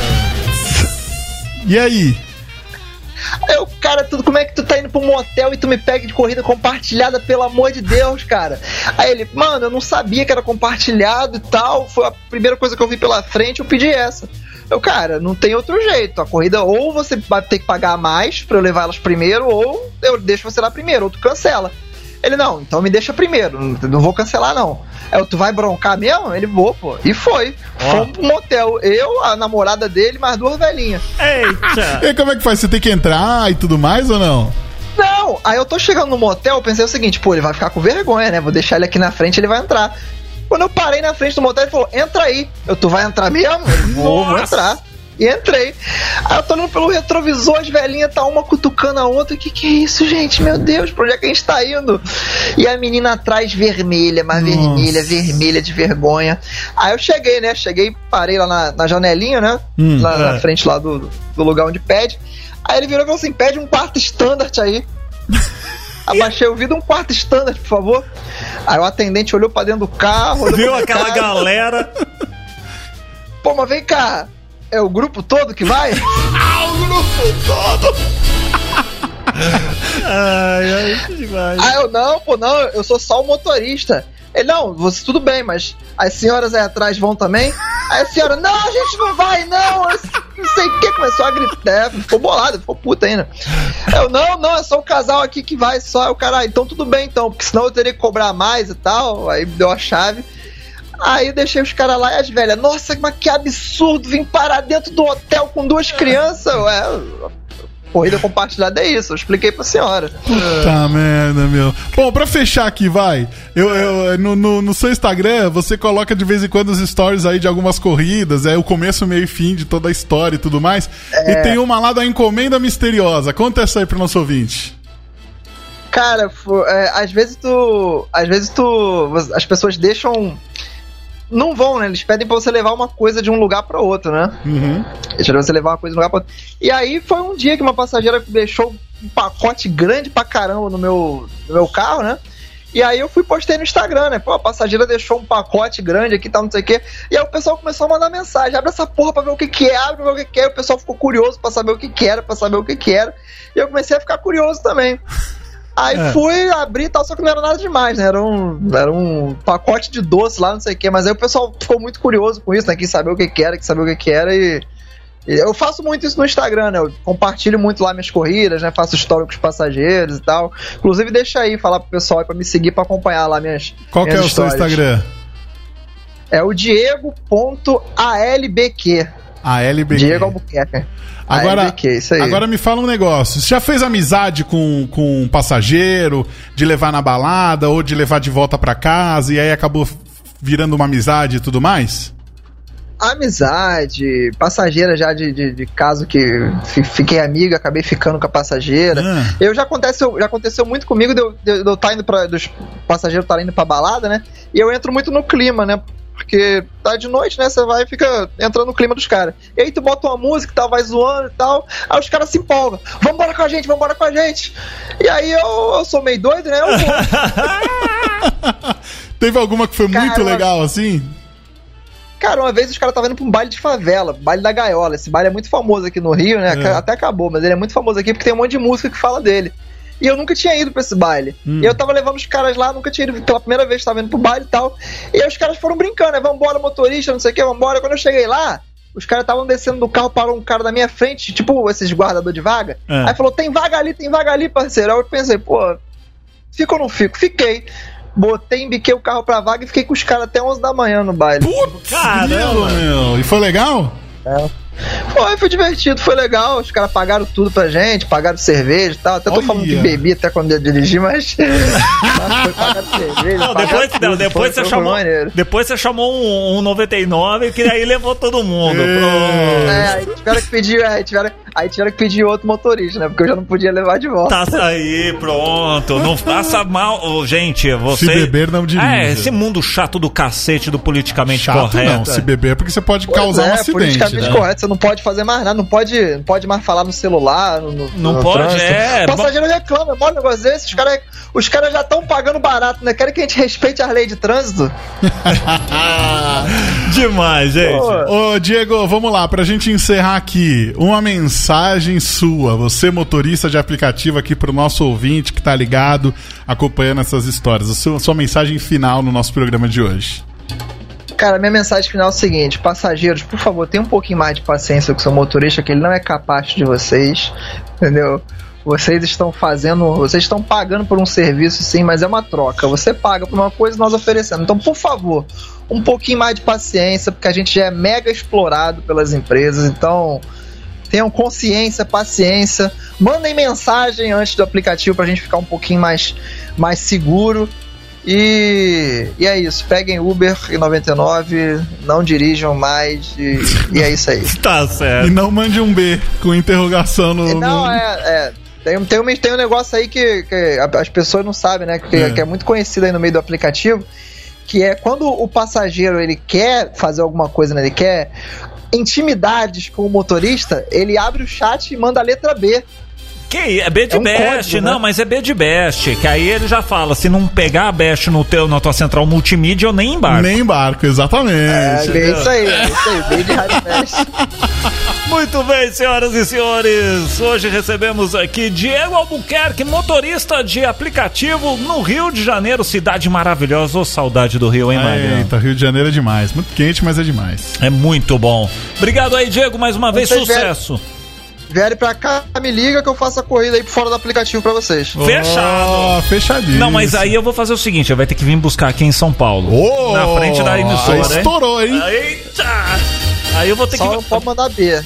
Speaker 2: E aí?
Speaker 5: Aí eu, cara, tudo, como é que tu tá indo pro motel e tu me pega de corrida compartilhada, pelo amor de Deus, cara? Aí ele, mano, eu não sabia que era compartilhado e tal, foi a primeira coisa que eu vi pela frente, eu pedi essa. Eu, cara, não tem outro jeito, a corrida ou você vai ter que pagar mais pra eu levar elas primeiro, ou eu deixo você lá primeiro, ou tu cancela. Ele, não, então me deixa primeiro, não, não vou cancelar não. Aí, tu vai broncar mesmo? Ele, vou, pô. E foi. Fomos pro motel, eu, a namorada dele, mais duas velhinhas.
Speaker 1: Eita!
Speaker 2: E aí, como é que faz? Você tem que entrar e tudo mais ou não?
Speaker 5: Não, aí eu tô chegando no motel, eu pensei o seguinte, pô, ele vai ficar com vergonha, né? Vou deixar ele aqui na frente, ele vai entrar. Quando eu parei na frente do motel, ele falou, entra aí. Eu, tu vai entrar mesmo? Eu, vou, vou entrar. E entrei. Aí eu tô olhando pelo retrovisor, as velhinhas tá uma cutucando a outra. O que que é isso, gente? Meu Deus, pra onde é que a gente tá indo? E a menina atrás vermelha, mas
Speaker 2: Nossa.
Speaker 5: vermelha, vermelha de vergonha. Aí eu cheguei, né? Cheguei, parei lá na, na janelinha, né?
Speaker 2: Hum,
Speaker 5: lá na
Speaker 1: é.
Speaker 5: frente lá do, do lugar onde pede. Aí ele virou e falou assim, pede um quarto standard aí. Abaixei o vidro, um quarto standard, por favor. Aí o atendente olhou pra dentro do carro, olhou
Speaker 1: Viu
Speaker 5: pra
Speaker 1: aquela
Speaker 5: cara.
Speaker 1: galera?
Speaker 5: Pô, mas vem cá, é o grupo todo que vai?
Speaker 1: Ai, ai, que demais.
Speaker 5: Aí eu, não, pô, não, eu sou só o motorista. Ele, não, você tudo bem, mas as senhoras aí atrás vão também? Aí a senhora, não, a gente não vai, não, eu não sei o que, começou a gritar, ficou bolado, ficou puta ainda. Eu, não, não, é só o casal aqui que vai, só o cara, então tudo bem então, porque senão eu teria que cobrar mais e tal, aí deu a chave. Aí eu deixei os caras lá e as velhas, nossa, mas que absurdo, vim parar dentro do hotel com duas crianças, ué, corrida compartilhada é isso, eu expliquei pra senhora.
Speaker 2: Puta merda, meu. Bom, pra fechar aqui, vai. Eu, eu, no, no, no seu Instagram, você coloca de vez em quando os stories aí de algumas corridas, é o começo, meio e fim de toda a história e tudo mais. E tem uma lá da Encomenda Misteriosa. Conta essa aí pro nosso ouvinte.
Speaker 5: Cara, fo- é, às vezes tu. Às vezes tu. As pessoas deixam. Não vão, né? Eles pedem pra você levar uma coisa de um lugar pra outro, né?
Speaker 2: Uhum.
Speaker 5: Deixa você levar uma coisa de um lugar pra outro. E aí foi um dia que uma passageira deixou um pacote grande pra caramba no meu, no meu carro, né? E aí eu fui postei no Instagram, né? Pô, a passageira deixou um pacote grande aqui e tal, não sei o quê. E aí o pessoal começou a mandar mensagem. Abre essa porra pra ver o que que é, abre pra ver o que que é. O pessoal ficou curioso pra saber o que que era, pra saber o que que era. E eu comecei a ficar curioso também. Aí
Speaker 2: É.
Speaker 5: fui abrir e tal, só que não era nada demais, né? Era um, era um pacote de doce lá, não sei o quê. Mas aí o pessoal ficou muito curioso com isso, né? Quis saber o que que era, quis saber o que que era e... Eu faço muito isso no Instagram, né? Eu compartilho muito lá minhas corridas, né? Faço história com os passageiros e tal. Inclusive, deixa aí, falar pro pessoal aí pra me seguir, pra acompanhar lá minhas
Speaker 2: Qual que
Speaker 5: minhas
Speaker 2: é o
Speaker 5: histórias.
Speaker 2: seu Instagram?
Speaker 5: É o Diego ponto A L B Q.
Speaker 2: A L B Q.
Speaker 5: Diego Albuquerque.
Speaker 2: Agora,
Speaker 5: A L B Q, isso aí.
Speaker 2: agora me fala um negócio. Você já fez amizade com, com um passageiro, de levar na balada ou de levar de volta pra casa e aí acabou virando uma amizade e tudo mais?
Speaker 5: Amizade, passageira já de, de, de caso que fi- fiquei amigo, acabei ficando com a passageira.
Speaker 2: Ah.
Speaker 5: Eu já aconteceu, já aconteceu muito comigo de eu, de eu tá indo pra, dos passageiros estar indo pra balada, né? E eu entro muito no clima, né? Porque tá de noite, né? Você vai e fica entrando no clima dos caras. E aí tu bota uma música e tal, vai zoando e tal. Aí os caras se empolgam. Vambora com a gente, vambora com a gente. E aí eu, eu sou meio doido, né? Eu vou.
Speaker 2: Teve alguma que foi
Speaker 5: Cara,
Speaker 2: muito legal assim?
Speaker 5: Cara, uma vez os caras estavam indo pra um baile de favela, baile da Gaiola. Esse baile é muito famoso aqui no Rio, né?
Speaker 2: É.
Speaker 5: Até acabou, mas ele é muito famoso aqui porque tem um monte de música que fala dele. E eu nunca tinha ido pra esse baile.
Speaker 2: Hum.
Speaker 5: E eu tava levando os caras lá, nunca tinha ido, pela primeira vez tava indo pro baile e tal. E aí os caras foram brincando, né? Vambora, motorista, não sei o que, vambora. Quando eu cheguei lá, os caras estavam descendo do carro, parou um cara na minha frente, tipo esses guardador de vaga.
Speaker 1: É.
Speaker 5: Aí falou, tem vaga ali, tem vaga ali, parceiro. Aí eu pensei, pô, fico ou não fico? Fiquei. Botei, embiquei o carro pra vaga e fiquei com os caras até onze da manhã no baile.
Speaker 2: Caramba, meu. E foi legal?
Speaker 5: Foi, foi divertido, foi legal. Os caras pagaram tudo pra gente, pagaram cerveja e tal. Até tô
Speaker 2: Olha.
Speaker 5: falando que bebi até quando eu dirigi, mas. mas foi pagado cerveja.
Speaker 1: Não,
Speaker 5: pagaram
Speaker 1: depois,
Speaker 5: tudo,
Speaker 1: não, depois,
Speaker 5: foi,
Speaker 1: você
Speaker 5: foi
Speaker 1: chamou,
Speaker 5: maneiro.
Speaker 1: depois você chamou um, um noventa e nove que aí levou todo mundo. Pronto.
Speaker 5: É, aí tiveram que pedir, aí tiveram, aí tiveram que pedir outro motorista, né? Porque eu já não podia levar de volta.
Speaker 1: Tá aí, pronto. Não faça mal. Ô, gente, você.
Speaker 2: Se beber, não dirija.
Speaker 1: É, esse mundo chato do cacete do politicamente
Speaker 2: Chato
Speaker 1: correto.
Speaker 2: não, se beber é porque você pode
Speaker 5: Pois
Speaker 2: causar
Speaker 5: é,
Speaker 2: um acidente,
Speaker 5: politicamente
Speaker 2: né?
Speaker 5: correto, você não pode fazer mais nada, não pode, não pode mais falar no celular, no, no-
Speaker 1: Não
Speaker 5: no
Speaker 1: pode,
Speaker 5: trânsito.
Speaker 1: é.
Speaker 5: O passageiro reclama, é mó negócio desse, os caras os cara já estão pagando barato, né? Querem que a gente respeite as leis de trânsito?
Speaker 1: Demais, gente.
Speaker 5: Pô.
Speaker 2: Ô, Diego, vamos lá, pra gente encerrar aqui, uma mensagem sua, você motorista de aplicativo aqui pro nosso ouvinte que tá ligado, acompanhando essas histórias, a sua, sua mensagem final no nosso programa de hoje.
Speaker 5: Cara, minha mensagem final é o seguinte: passageiros, por favor, tenham um pouquinho mais de paciência com o seu motorista, que ele não é capaz de vocês, entendeu? Vocês estão fazendo, vocês estão pagando por um serviço, sim, mas é uma troca. Você paga por uma coisa e nós oferecemos. Então, por favor, um pouquinho mais de paciência, porque a gente já é mega explorado pelas empresas. Então, tenham consciência, paciência. Mandem mensagem antes do aplicativo pra gente ficar um pouquinho mais, mais seguro. E, e é isso, peguem Uber e noventa e nove, não dirijam mais e, e é isso aí.
Speaker 1: Tá certo.
Speaker 2: E não mande um B com interrogação no...
Speaker 5: E não,
Speaker 2: no-
Speaker 5: é, é tem, tem, um, tem um negócio aí que, que as pessoas não sabem, né, que
Speaker 2: É.
Speaker 5: que é muito conhecido aí no meio do aplicativo, que é quando o passageiro ele quer fazer alguma coisa, né, ele quer intimidades com o motorista, ele abre o chat e manda a letra B.
Speaker 1: Que é B de
Speaker 5: É um
Speaker 1: best,
Speaker 5: código, né?
Speaker 1: não, mas é B de best, que aí ele já fala, se não pegar a best no teu, na tua central multimídia, eu nem embarco.
Speaker 2: Nem embarco, exatamente.
Speaker 5: É, é isso aí, é isso aí, bem de rádio fest.
Speaker 1: Muito bem, senhoras e senhores, hoje recebemos aqui Diego Albuquerque, motorista de aplicativo no Rio de Janeiro, cidade maravilhosa. Ô, saudade do Rio, hein, Magno?
Speaker 2: Eita, Rio de Janeiro é demais. Muito quente, mas é demais.
Speaker 1: É muito bom. Obrigado aí, Diego, mais uma vez,
Speaker 5: Vocês
Speaker 1: sucesso.
Speaker 5: Vierem pra cá, me liga que eu faço a corrida aí por fora do aplicativo pra vocês.
Speaker 1: Fechado.
Speaker 2: Ó, fechadinho.
Speaker 1: Não, mas aí eu vou fazer o seguinte, eu vai ter que vir buscar aqui em São Paulo.
Speaker 2: Ô,
Speaker 1: na frente da emissora, hein?
Speaker 2: estourou, hein?
Speaker 1: Eita! Aí eu vou ter
Speaker 5: Só
Speaker 1: que...
Speaker 5: não pode mandar B.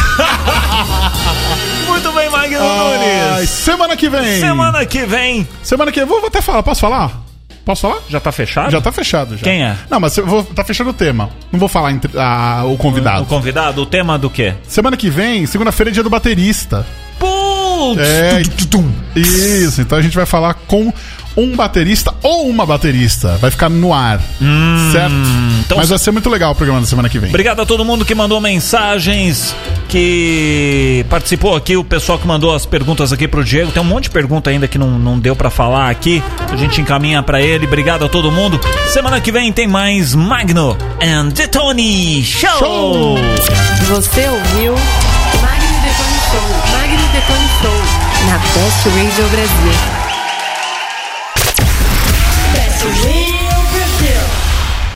Speaker 1: Muito bem, Magno
Speaker 2: Ai,
Speaker 1: Nunes.
Speaker 2: semana que vem.
Speaker 1: Semana que vem.
Speaker 2: Semana que vem. Vou, vou até falar. Posso falar? Posso falar?
Speaker 1: Já tá fechado?
Speaker 2: Já tá fechado. Já.
Speaker 1: Quem é?
Speaker 2: Não, mas eu vou, tá fechando o tema. Não vou falar entre, ah, o convidado.
Speaker 1: O convidado, o tema do quê?
Speaker 2: Semana que vem, segunda-feira, é dia do baterista.
Speaker 1: Putz!
Speaker 2: É,
Speaker 1: Tum, tum, tum.
Speaker 2: Isso, então a gente vai falar com um baterista ou uma baterista. Vai ficar no ar. certo?
Speaker 1: então
Speaker 2: Mas
Speaker 1: se-
Speaker 2: vai ser muito legal o programa da semana que vem.
Speaker 1: Obrigado a todo mundo que mandou mensagens, que participou aqui, o pessoal que mandou as perguntas aqui pro Diego. Tem um monte de pergunta ainda que não, não deu pra falar aqui. A gente encaminha pra ele. Obrigado a todo mundo. Semana que vem tem mais Magno and Detone Show.
Speaker 2: Show!
Speaker 4: Você ouviu Magno Detone Show. Magno Detone Show. Na Best Radio Brasil.